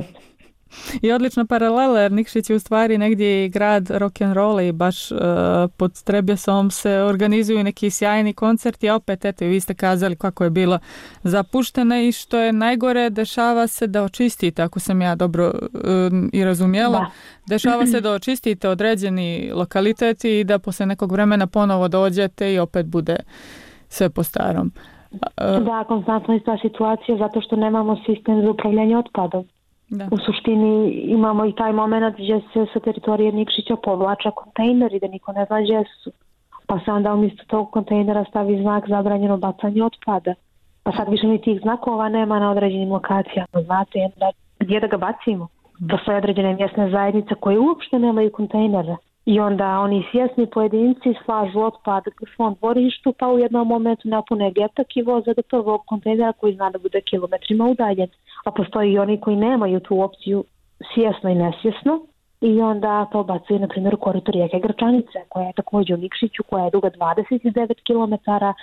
I odlična paralela, jer Nikšić je u stvari negdje i grad rock'n'rolla i baš pod Trebjesom se organizuju neki sjajni koncerti, a opet eto i vi ste kazali kako je bilo zapušteno i što je najgore, dešava se da očistite, ako sam ja dobro i razumjela, da. Dešava se da očistite određeni lokaliteti i da poslije nekog vremena ponovo dođete i opet bude sve po starom. Da, konstantno je ta situacija zato što nemamo sistem za upravljanje otpadom. Da. U suštini imamo i taj moment gdje se sa teritorije Nikšića povlača kontejneri da niko ne zna gdje su. Pa se onda umjesto tog kontejnera stavi znak zabranjeno bacanje otpada. Pa sad više ni tih znakova nema na određenim lokacijama. Znate, gdje da ga bacimo? Postoje određene mjesne zajednice koje uopšte nemaju kontejnere. I onda oni svjesni pojedinci slažu otpad u svom dvorištu, pa u jednom momentu napune getak i voze do prvog kontejnera koji zna da bude kilometrima udaljen. A postoji i oni koji nemaju tu opciju svjesno i nesvjesno i onda to bacaju, na primjer, u koritu rijeke Grčanice, koja je također u Nikšiću, koja je duga 29 km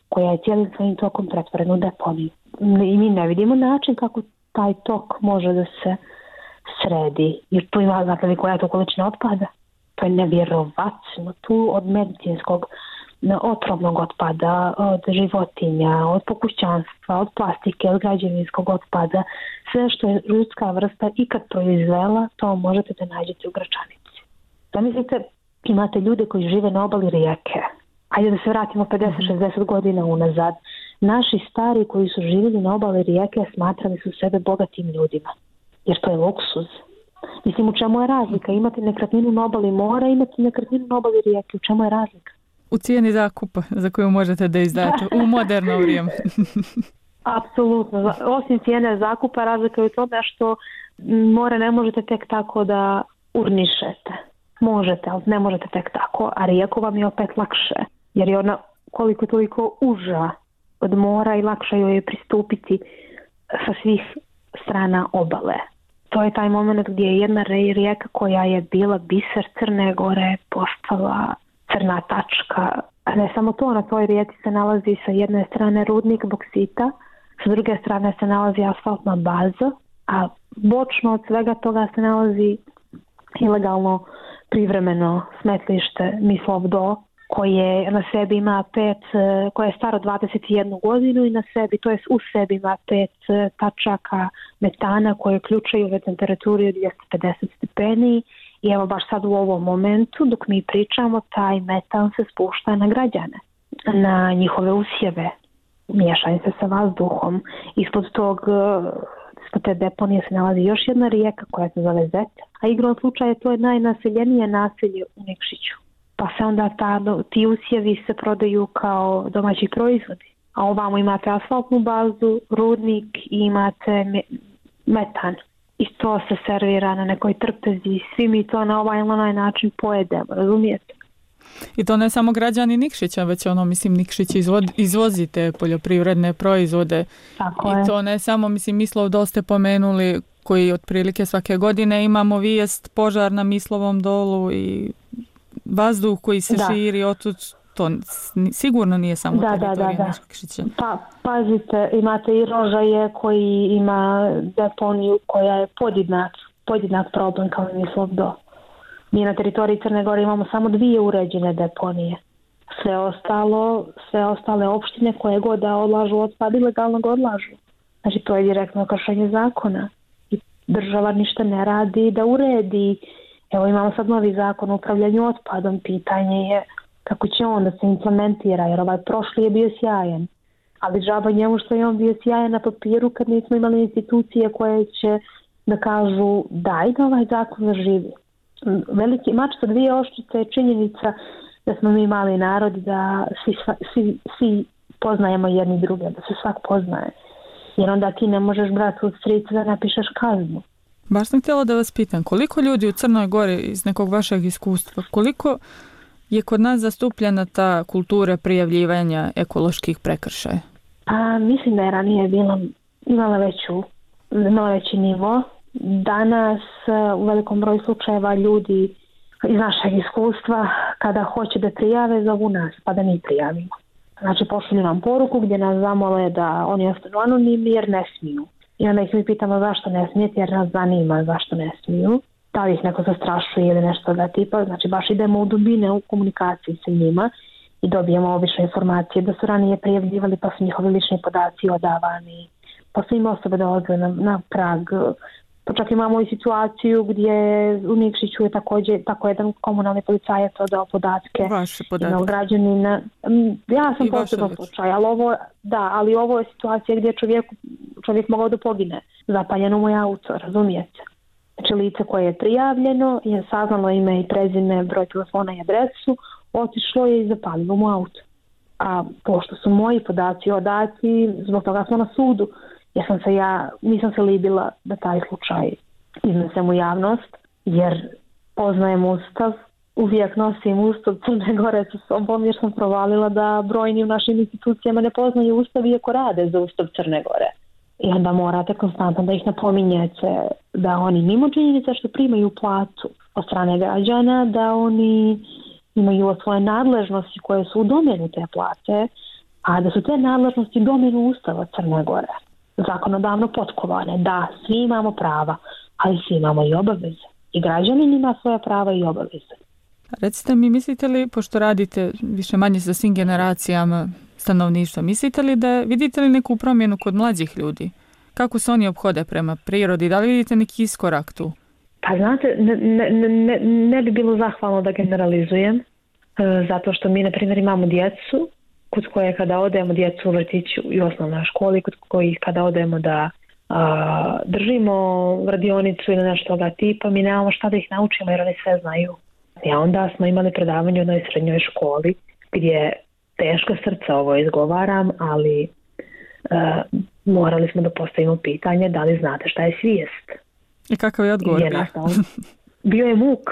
koja je cijelim svojim tokom pretvorena u deponiju. I mi ne vidimo način kako taj tok može da se sredi. Jer tu ima, znate li koja je to količina otpada? To je nevjerovatno. Tu od medicinskog, otrovnog otpada, od životinja, od pokućanstva, od plastike, od građevinskog otpada, sve što je ljudska vrsta ikad proizvela, to možete da nađete u Gračanici. Zamislite, imate ljude koji žive na obali rijeke. Ajde da se vratimo 50-60 godina unazad. Naši stari koji su živjeli na obali rijeke smatrali su sebe bogatim ljudima. Jer to je luksuz. Mislim, u čemu je razlika? Imate nekretninu na obali mora, imate nekretninu na obali rijeke. U čemu je razlika? U cijeni zakupa za koju možete da izdate u moderno vrijeme. Apsolutno. Osim cijene zakupa, razlika je u tome što more ne možete tek tako da urnišete. Možete, ali ne možete tek tako. A rijeku vam je opet lakše. Jer je ona koliko toliko uža od mora i lakše joj je pristupiti sa svih strana obale. To je taj moment gdje je jedna rijeka koja je bila biser Crne Gore postala crna tačka. A ne samo to, na toj rijeci se nalazi sa jedne strane rudnik boksita, sa druge strane se nalazi asfaltna baza, a bočno od svega toga se nalazi ilegalno privremeno smetlište Mislov Do, koje na sebi ima koje je staro 21 godinu i na sebi, to je u sebi ima 5 tačaka metana koje ključaju u temperaturi od 250 stepeni i evo baš sad u ovom momentu dok mi pričamo taj metan se spušta na građane, na njihove usjeve, miješanje se sa vazduhom. Ispod te deponije se nalazi još jedna rijeka koja se zove Zet, a igrom slučaja to je najnaseljenije naselje u Nikšiću. Pa se onda ti usjevi se prodaju kao domaći proizvodi. A ovamo imate asfaltnu bazu, rudnik i imate metan. I to se servira na nekoj trpezi. Svi mi to na ovaj ili onaj način pojedemo, razumijete? I to ne samo građani Nikšića, već Nikšić izvozi te poljoprivredne proizvode. Tako I to ne samo, Mislov Do ste pomenuli, koji otprilike svake godine imamo vijest požar na Mislovom dolu i vazduh koji se širi otud, to sigurno nije samo teritorija Nikšića. Pa pazite, imate i Rožaje koji ima deponiju koja je podjednak problem kao Mislov Do. Mi na teritoriji Crne Gore imamo samo 2 uređene deponije. Sve ostale opštine koje god da odlažu otpad ilegalno ga odlažu. Znači to je direktno kršenje zakona. I država ništa ne radi da uredi. Evo imamo sad novi zakon o upravljanju otpadom. Pitanje je kako će on da se implementira, jer ovaj prošli je bio sjajan. Ali džaba njemu što je on bio sjajan na papiru kad nismo imali institucije koje će da kažu daj da ovaj zakon zaživi. Veliki mač sa 2 oštrice je činjenica da smo mi mali narod, da svi poznajemo jedni druge, da se svak poznaje. Jer onda ti ne možeš brati u stricu da napišeš kaznu. Baš sam htjela da vas pitam, koliko ljudi u Crnoj Gori iz nekog vašeg iskustva, koliko je kod nas zastupljena ta kultura prijavljivanja ekoloških prekršaja? Mislim da je ranije imala veći nivo. Danas u velikom broju slučajeva ljudi iz našeg iskustva kada hoće da prijave zovu nas pa da mi prijavimo. Znači pošalju nam poruku gdje nas zamole da oni ostanu anonimni jer ne smiju. I onda ih mi pitamo zašto ne smijete jer nas zanima zašto ne smiju. Da li ih neko zastrašuje ili nešto da tipa. Znači baš idemo u dubine u komunikaciji sa njima i dobijemo obične informacije da su ranije prijavljivali pa su njihovi lični podaci odavani. Pa su im osobe dolaze na prag. Pa čak imamo i situaciju gdje u Nikšiću je također tako jedan komunalni policajac odao podatke jednog građanina. Ja sam posebno slučaj, ali ovo je situacija gdje čovjek mogao da pogine. Zapaljeno mu je auto, razumijete? Znači lice koje je prijavljeno je saznalo ime i prezime, broj telefona i adresu, otišlo je i zapalilo mu auto. A pošto su moji podaci odati, zbog toga smo na sudu. Nisam se libila da taj slučaj iznesem u javnost, jer poznajem Ustav, uvijek nosim Ustav Crne Gore sa sobom, jer sam provalila da brojni u našim institucijama ne poznaju Ustav iako rade za Ustav Crne Gore. I onda morate konstantno da ih napominjete da oni mimo činjenica što primaju platu od strane građana, da oni imaju svoje nadležnosti koje su u domenu te plate, a da su te nadležnosti domenu Ustava Crne Gore, zakonodavno potkovane, da svi imamo prava, ali svi imamo i obaveze. I građanin ima svoja prava i obaveze. Recite mi, mislite li, pošto radite više manje sa svim generacijama stanovništva, mislite li vidite li neku promjenu kod mlađih ljudi? Kako se oni ophode prema prirodi? Da li vidite neki iskorak tu? Pa znate, ne bi bilo zahvalno da generalizujem, zato što mi, na primjer, imamo djecu kod koje kada odemo djecu u vrtiću i osnovnoj školi, kod kojih kada odemo da držimo radionicu ili nešto toga tipa, mi nemamo šta da ih naučimo jer oni sve znaju. I onda smo imali predavanje u jednoj srednjoj školi gdje teško srca ovo izgovaram, ali morali smo da postavimo pitanje da li znate šta je svijest. I kakav je odgovor bio?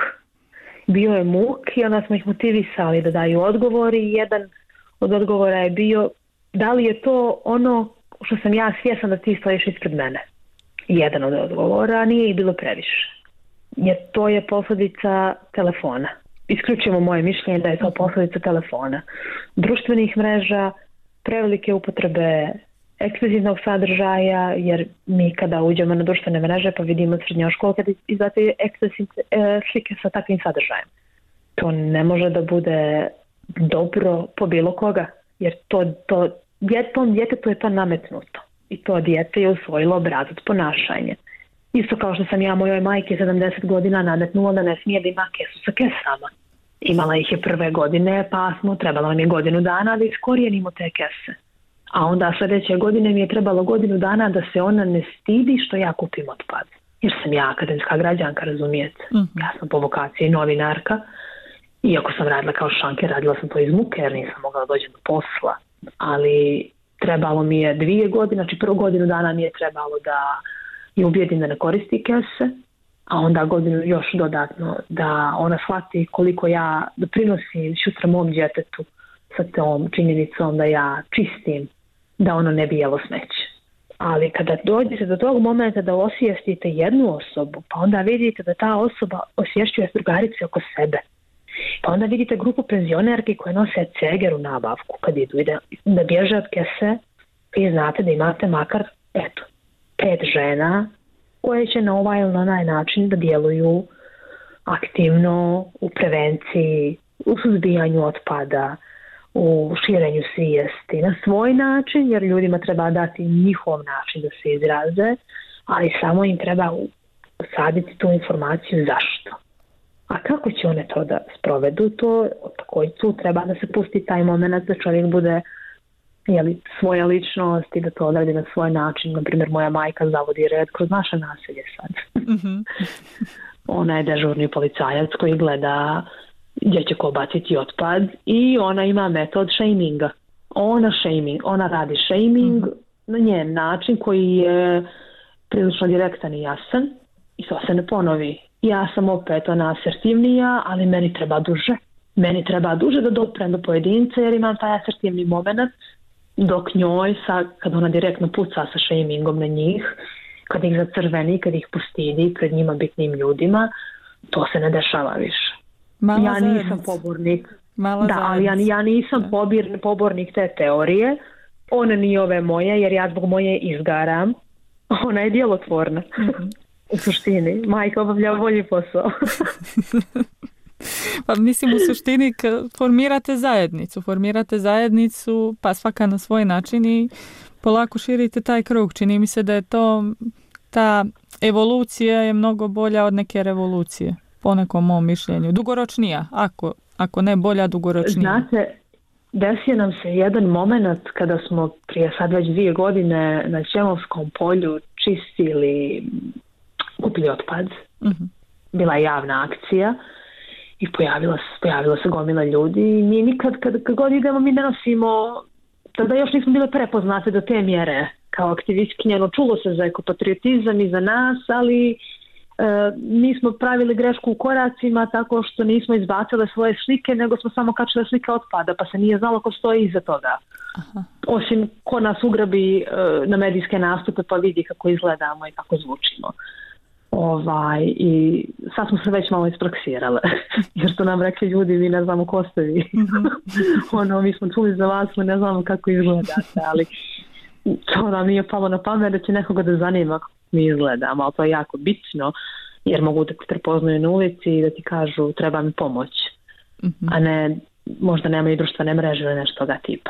Bio je muk i onda smo ih motivisali da daju odgovor i jedan od odgovora je bio da li je to ono što sam ja svjesna da ti stojiš ispred mene. Jedan od odgovora, nije ih bilo previše. Jer to je posljedica telefona. Isključivo moje mišljenje da je to posljedica telefona. Društvenih mreža, prevelike upotrebe ekskluzivnog sadržaja, jer mi kada uđemo na društvene mreže pa vidimo srednjoškolu kada izbacuje slike sa takvim sadržajem. To ne može da bude dobro po bilo koga, jer tom djetetu je to nametnuto i to dijete je usvojilo obrazac ponašanja. Isto kao što sam ja mojoj majke 70 godina nametnula da ne smije da ima kesu sa kesama. Imala ih je prve godine, pa trebalo nam je godinu dana da iskorijenimo te kese. A onda sljedeće godine mi je trebalo godinu dana da se ona ne stidi što ja kupim otpad. Jer sam ja akademska građanka, razumijete. Ja sam po vokaciji novinarka. Iako sam radila kao šanker, radila sam to iz muke jer nisam mogla doći do posla. Ali trebalo mi je 2 godine, znači prvu godinu dana mi je trebalo da je ubijedim da ne koristi kese, a onda godinu još dodatno da ona shvati koliko ja doprinosim sutra mom djetetu sa tom činjenicom da ja čistim, da ono ne bi jelo smeće. Ali kada dođete do tog momenta da osvijestite jednu osobu, pa onda vidite da ta osoba osvješćuje drugarice oko sebe, pa onda vidite grupu penzionerki koje nose ceger u nabavku kad idu i da bježe od kese, vi znate da imate makar 5 žena koje će na ovaj ili na onaj način da djeluju aktivno u prevenciji, u suzbijanju otpada, u širenju svijesti na svoj način, jer ljudima treba dati njihov način da se izraze, ali samo im treba usaditi tu informaciju zašto. A kako će one to da sprovedu, to tu treba da se pusti taj moment da čovjek bude svoja ličnost i da to odradi na svoj način. Naprimjer, moja majka zavodi red kroz naše naselje sad. Ona je dežurni policajac koji gleda gdje će ko baciti otpad i ona ima metod shaminga. Ona radi shaming na njen način koji je prilično direktan i jasan i to se ne ponovi. Ja sam opet asertivnija, ali meni treba duže. Meni treba duže da doprem do pojedinca jer imam taj asertivni moment, dok njoj, kad ona direktno puca sa shamingom na njih, kad ih zacrveni, kad ih postidi pred njima bitnim ljudima, to se ne dešava više. Ja nisam pobornik. Ja nisam pobornik te teorije. Ona nije ove moje, jer ja zbog moje izgaram. Ona je djelotvorna. U suštini. Majka obavlja bolji posao. Pa mislim, u suštini formirate zajednicu, pa svaka na svoj način i polako širite taj krug. Čini mi se da je ta evolucija je mnogo bolja od neke revolucije, po nekom mom mišljenju. Dugoročnija, ako ne bolja, dugoročnija. Znate, desio nam se jedan moment kada smo prije sad već 2 godine na Ćemovskom polju čistili, kupili otpad. Bila je javna akcija i pojavila se gomila ljudi i mi nikad kad god idemo mi ne nosimo, tada još nismo bile prepoznate do te mjere kao aktivistkinja, čulo se za ekopatriotizam i za nas, ali mi smo pravili grešku u koracima tako što nismo izbacile svoje slike, nego smo samo kačile slike otpada, pa se nije znalo ko stoji iza toga. Osim ko nas ugrabi na medijske nastupe pa vidi kako izgledamo i kako zvučimo. I sad smo se već malo ispraksirale, jer su nam rekli ljudi, mi ne znamo ko ste vi. Mi smo čuli za vas, mi ne znamo kako izgledate, ali to nam nije palo na pamet da će nekoga da zanima kako mi izgledamo, ali to je jako bitno, jer mogu da te prepoznaju na ulici i da ti kažu treba mi pomoć, a ne možda nemaju društvene mreže ili nešto toga tipa.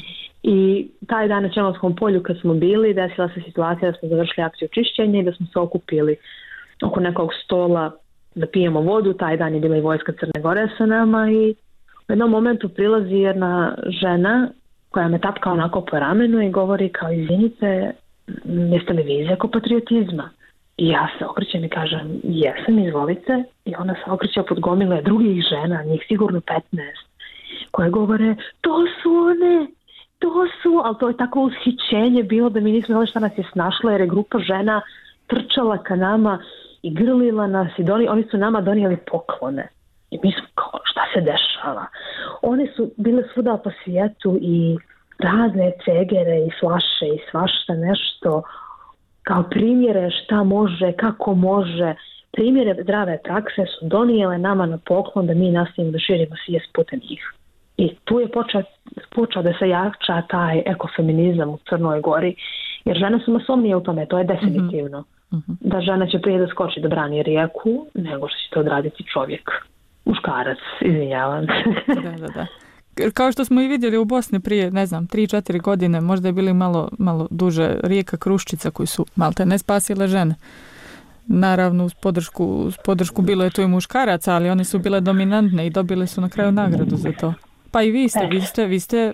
I taj dan na Černovskom polju kad smo bili, desila se situacija da smo završili akciju čišćenja i da smo se okupili oko nekog stola da pijemo vodu. Taj dan je bila i vojska Crne Gore sa nama i u jednom momentu prilazi jedna žena koja me tapka onako po ramenu i govori kao izvinite, jeste li vi iz ekopatriotizma? I ja se okrećem i kažem jesam, izvolite. I ona se okreće pod gomile drugih žena, njih sigurno 15, koje govore to su one, ali to je tako ushićenje bilo da mi nismo znali šta nas je snašlo, jer je grupa žena trčala ka nama i grlila nas i oni su nama donijeli poklone. I mi smo kao, šta se dešava? One su bile svuda po svijetu i razne cegere i flaše i svašta nešto, kao primjere šta može, kako može, primjere zdrave prakse su donijele nama na poklon da mi nastavimo da širimo svijest putem njih. I tu je počeo da se jača taj ekofeminizam u Crnoj Gori, jer žene su masovnije u tome, to je definitivno. Da žena će prije da skoči da brani rijeku, nego što će to odraditi čovjek. Muškarac, izvinjavam se. Da. Kao što smo i vidjeli u Bosni prije, 3-4 godine, možda je bili malo duže, rijeka Kruščica koji su malte ne spasile žene. Naravno, uz podršku bilo je tu i muškaraca, ali oni su bile dominantne i dobili su na kraju nagradu za to. Pa i vi ste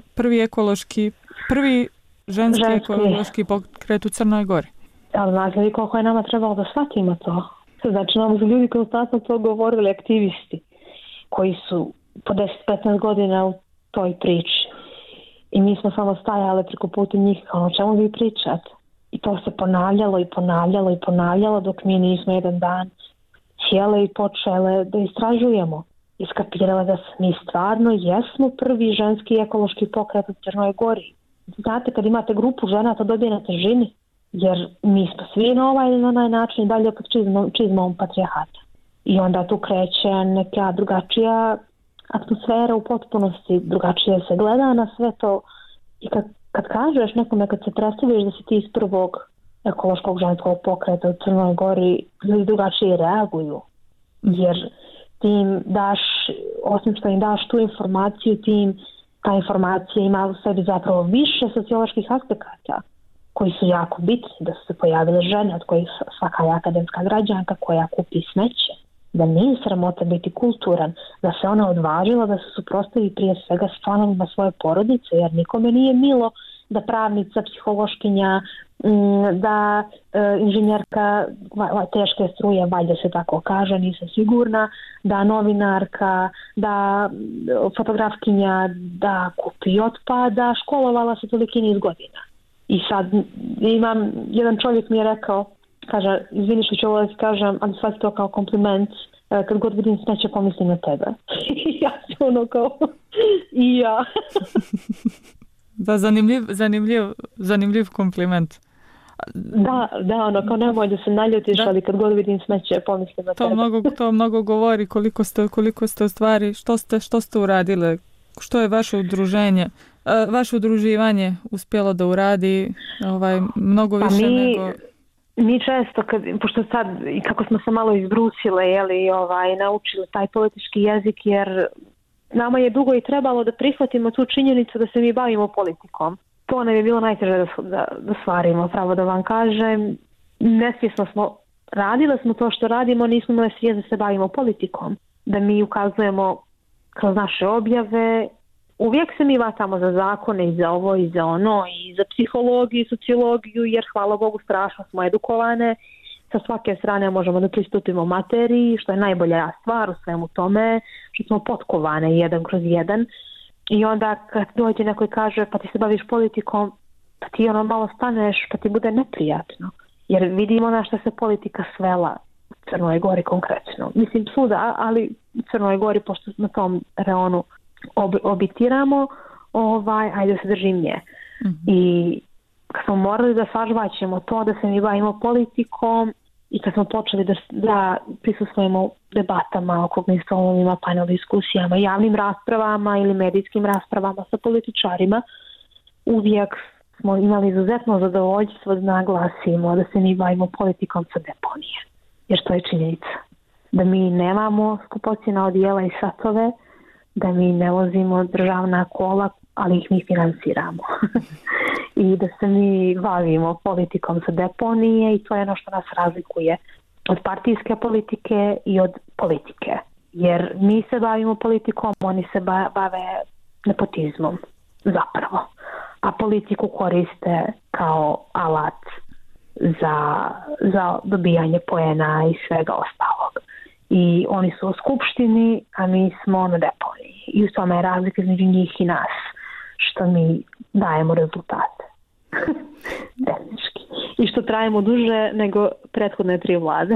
prvi ženski ekološki pokret u Crnoj Gori. Ali znate li koliko je nama trebalo da shvatimo to? Znači, nam su ljudi konstantno to govorili, aktivisti, koji su po 10-15 godina u toj priči. I mi smo samo stajali preko puta njih, kao o čemu vi pričate? I to se ponavljalo dok mi nismo jedan dan sjele i počele da istražujemo. Iskapirale da mi stvarno jesmo prvi ženski ekološki pokret u Crnoj Gori. Znate, kad imate grupu žena, to dobije na težini, jer mi smo svi na ovaj ili na onaj način dalje pod čizmom patrijarhata. I onda tu kreće neka drugačija atmosfera u potpunosti, drugačije se gleda na sve to. I kad kažeš nekome, kad se predstaviš da si ti iz prvog ekološkog ženskog pokreta u Crnoj Gori, ljudi drugačije reaguju. Jer ti im daš, osim što im daš tu informaciju, ta informacija ima u sebi zapravo više socioloških aspekata koji su jako bitni, da su se pojavile žene od kojih svaka je akademska građanka koja kupi smeće, da nije sramota biti kulturan, da se ona odvažila da se suprotstavi prije svega s članovima svoje porodice, jer nikome nije milo da pravnica, psihološkinja, da inženjerka teške struje, valjda se tako kaže, nisam sigurna, da novinarka, da fotografkinja, da kupi otpad, da školovala se toliki niz godina. I sad imam, jedan čovjek mi je rekao, kaže, izvini što ću ovo da ti kažem, ali shvati to kao kompliment, kad god vidim smeće pomislim na tebe. I ja sam ono kao, i ja. Da, zanimljiv kompliment. Da, ono kao nemoj da se naljutiš, ali kad god vidim smeće pomislim na tebe. To mnogo govori koliko ste u stvari, što ste uradile, što je vaše udruživanje uspjelo da uradi mnogo više nego... Mi često, pošto sad i kako smo se malo izbrusile, naučili taj politički jezik, jer nama je dugo i trebalo da prihvatimo tu činjenicu da se mi bavimo politikom. To nam je bilo najteže da stvarimo, pravo da vam kažem. Nesvjesno smo, radile smo to što radimo, nismo imali svijest da se bavimo politikom. Da mi ukazujemo kroz naše objave. Uvijek se mi vatamo za zakone i za ovo i za ono i za psihologiju i sociologiju, jer hvala Bogu strašno smo edukovane. Sa svake strane možemo da pristupimo materiji, što je najbolja stvar u svemu tome, što smo potkovane jedan kroz jedan. I onda kad dođe neko i kaže pa ti se baviš politikom, pa ti ono malo staneš, pa ti bude neprijatno. Jer vidimo na što se politika svela u Crnoj Gori konkretno. Mislim svuda, ali u Crnoj Gori, pošto na tom reonu obitiramo, ajde da se držim nje. I kad smo morali da sažvaćemo to da se mi bavimo politikom, i kad smo počeli da prisustvujemo debatama, okruglim stolovima, panel diskusijama, javnim raspravama ili medijskim raspravama sa političarima, uvijek smo imali izuzetno zadovoljstvo da naglasimo da se mi bavimo politikom sa deponije. Jer to je činjenica. Da mi nemamo skupocjena odijela i satove, da mi ne vozimo državna kola, ali ih mi finansiramo. I da se mi bavimo politikom sa deponije i to je ono što nas razlikuje od partijske politike i od politike. Jer mi se bavimo politikom, oni se bave nepotizmom zapravo. A politiku koriste kao alat za dobijanje poena i svega ostalog. I oni su u skupštini, a mi smo na deponiji. I u tome je razlika između njih i nas, što mi dajemo rezultate. Tehnički. I što trajemo duže nego prethodne 3 vlade.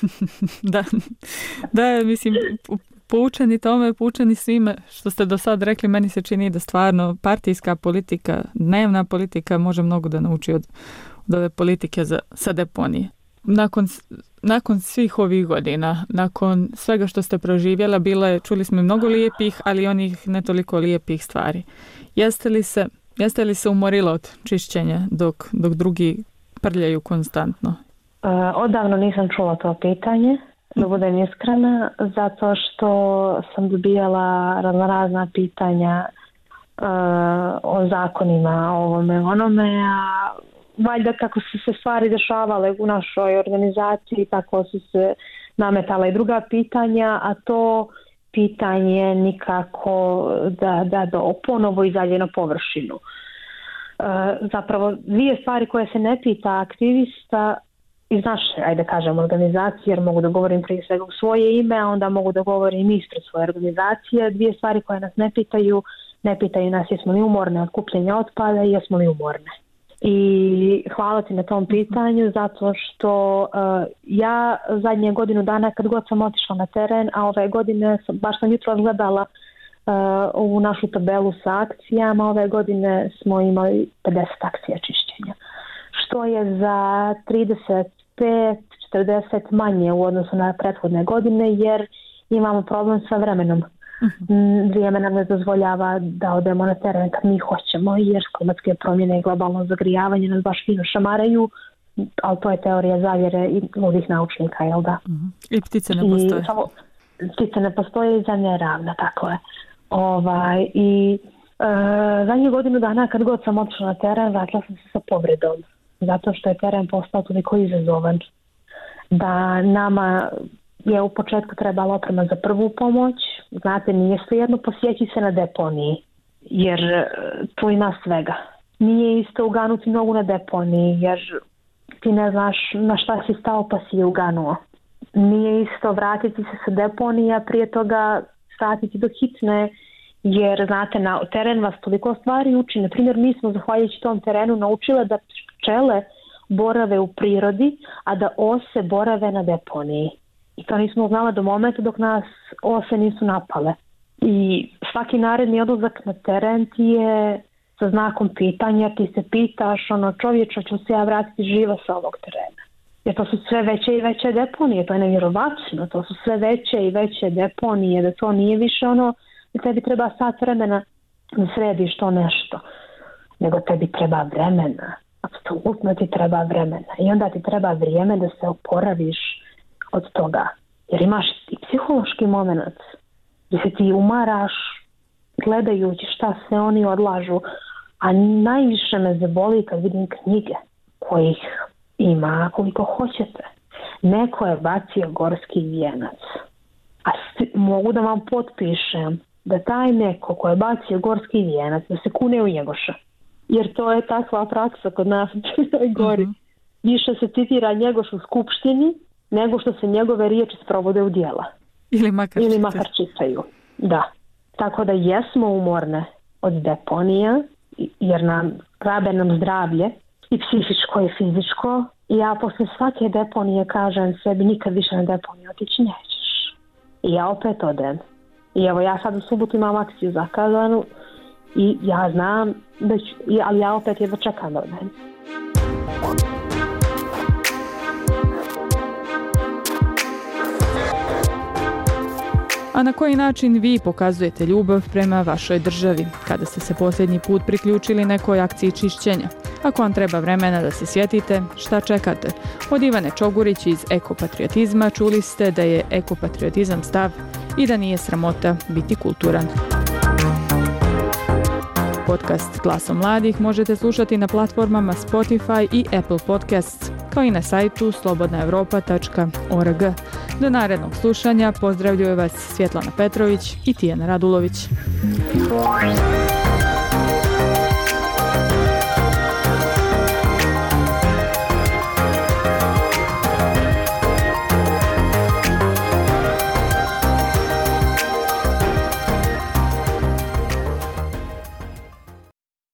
Da, mislim, poučeni tome, poučeni svime što ste do sad rekli, meni se čini da stvarno partijska politika, dnevna politika može mnogo da nauči od ove politike sa deponije. Nakon svih ovih godina, nakon svega što ste proživjela, čuli smo mnogo lijepih, ali onih ne toliko lijepih stvari. Jeste li se umorila od čišćenja dok drugi prljaju konstantno? Odavno nisam čula to pitanje, da budem iskrena, zato što sam dobijala razna pitanja o zakonima, o ovome, onome, a valjda kako su se stvari dešavale u našoj organizaciji, tako su se nametala i druga pitanja, a to pitanje nikako da ponovo izađe na površinu. Zapravo 2 stvari koje se ne pita aktivista iz naše, ajde kažem, organizacije, jer mogu da govorim prije svega u svoje ime, a onda mogu da govorim ispred svoje organizacije. 2 stvari koje nas ne pitaju nas jesmo li umorne od kupljenja otpada i jesmo li umorne. I hvala ti na tom pitanju, zato što ja zadnje godinu dana kad god sam otišla na teren, a ove godine baš sam jutro gledala u našu tabelu sa akcijama, ove godine smo imali 50 akcija čišćenja, što je za 35-40 manje u odnosu na prethodne godine, jer imamo problem sa vremenom. Vrijeme nam ne dozvoljava da odemo na teren kad mi hoćemo, jer klimatske promjene i globalno zagrijavanje nas baš fino šamaraju, ali to je teorija zavjere i ludih naučnika, jel da? I ptice ne postoje. Ptice ne postoje i zemlja je ravna, tako je. I zadnje godinu dana kad god sam otišla na teren, vratila sam se sa povredom, zato što je teren postao toliko izazovan da nama je u početku trebala oprema za prvu pomoć. Znate, nije svejedno posjeći se na deponiji, jer tu ima svega. Nije isto uganuti nogu na deponiji, jer ti ne znaš na šta si stao pa si je uganuo. Nije isto vratiti se sa deponija, prije toga statiti do hitne, jer znate, na teren vas toliko stvari uči. Na primjer, mi smo zahvaljujući tom terenu naučile da pčele borave u prirodi, a da ose borave na deponiji. I to nismo znala do momenta dok nas ose nisu napale. I svaki naredni odlazak na teren ti je sa znakom pitanja, ti se pitaš, čovječa, ću se ja vratiti živa sa ovog terena. Jer to su sve veće i veće deponije, to je nevjerovatno, to su sve veće i veće deponije, da to nije više da tebi treba sat vremena da središ to nešto, nego tebi treba vremena, apsolutno ti treba vremena i onda ti treba vrijeme da se oporaviš od toga, jer imaš i psihološki moment gdje se ti umaraš gledajući šta se oni odlažu, a najviše me zaboli kad vidim knjige kojih ima koliko hoćete. Neko je bacio gorski vijenac, a mogu da vam potpišem da taj neko ko je bacio gorski vijenac da se kune u Njegoša, jer to je takva praksa kod nas u Crnoj Gori. Više se citira Njegoš u skupštini nego što se njegove riječi sprovode u djela. Ili makar čitaju. Da. Tako da jesmo umorne od deponija, jer rabe nam zdravlje i psihičko i fizičko. I ja posle svake deponije kažem sebi nikad više na deponiju otići nećeš. I ja opet odem. I evo ja sad u subotu imam akciju zakazanu i ja znam da ću, ali ja opet jedva čekam da odem. A na koji način vi pokazujete ljubav prema vašoj državi? Kada ste se posljednji put priključili nekoj akciji čišćenja? Ako vam treba vremena da se sjetite, šta čekate? Od Ivane Čogurić iz Ekopatriotizma čuli ste da je ekopatriotizam stav i da nije sramota biti kulturan. Podcast Glasom mladih možete slušati na platformama Spotify i Apple Podcasts, kao i na sajtu slobodnaevropa.org. Do narednog slušanja pozdravljuje vas Svjetlana Petrović i Tijana Radulović.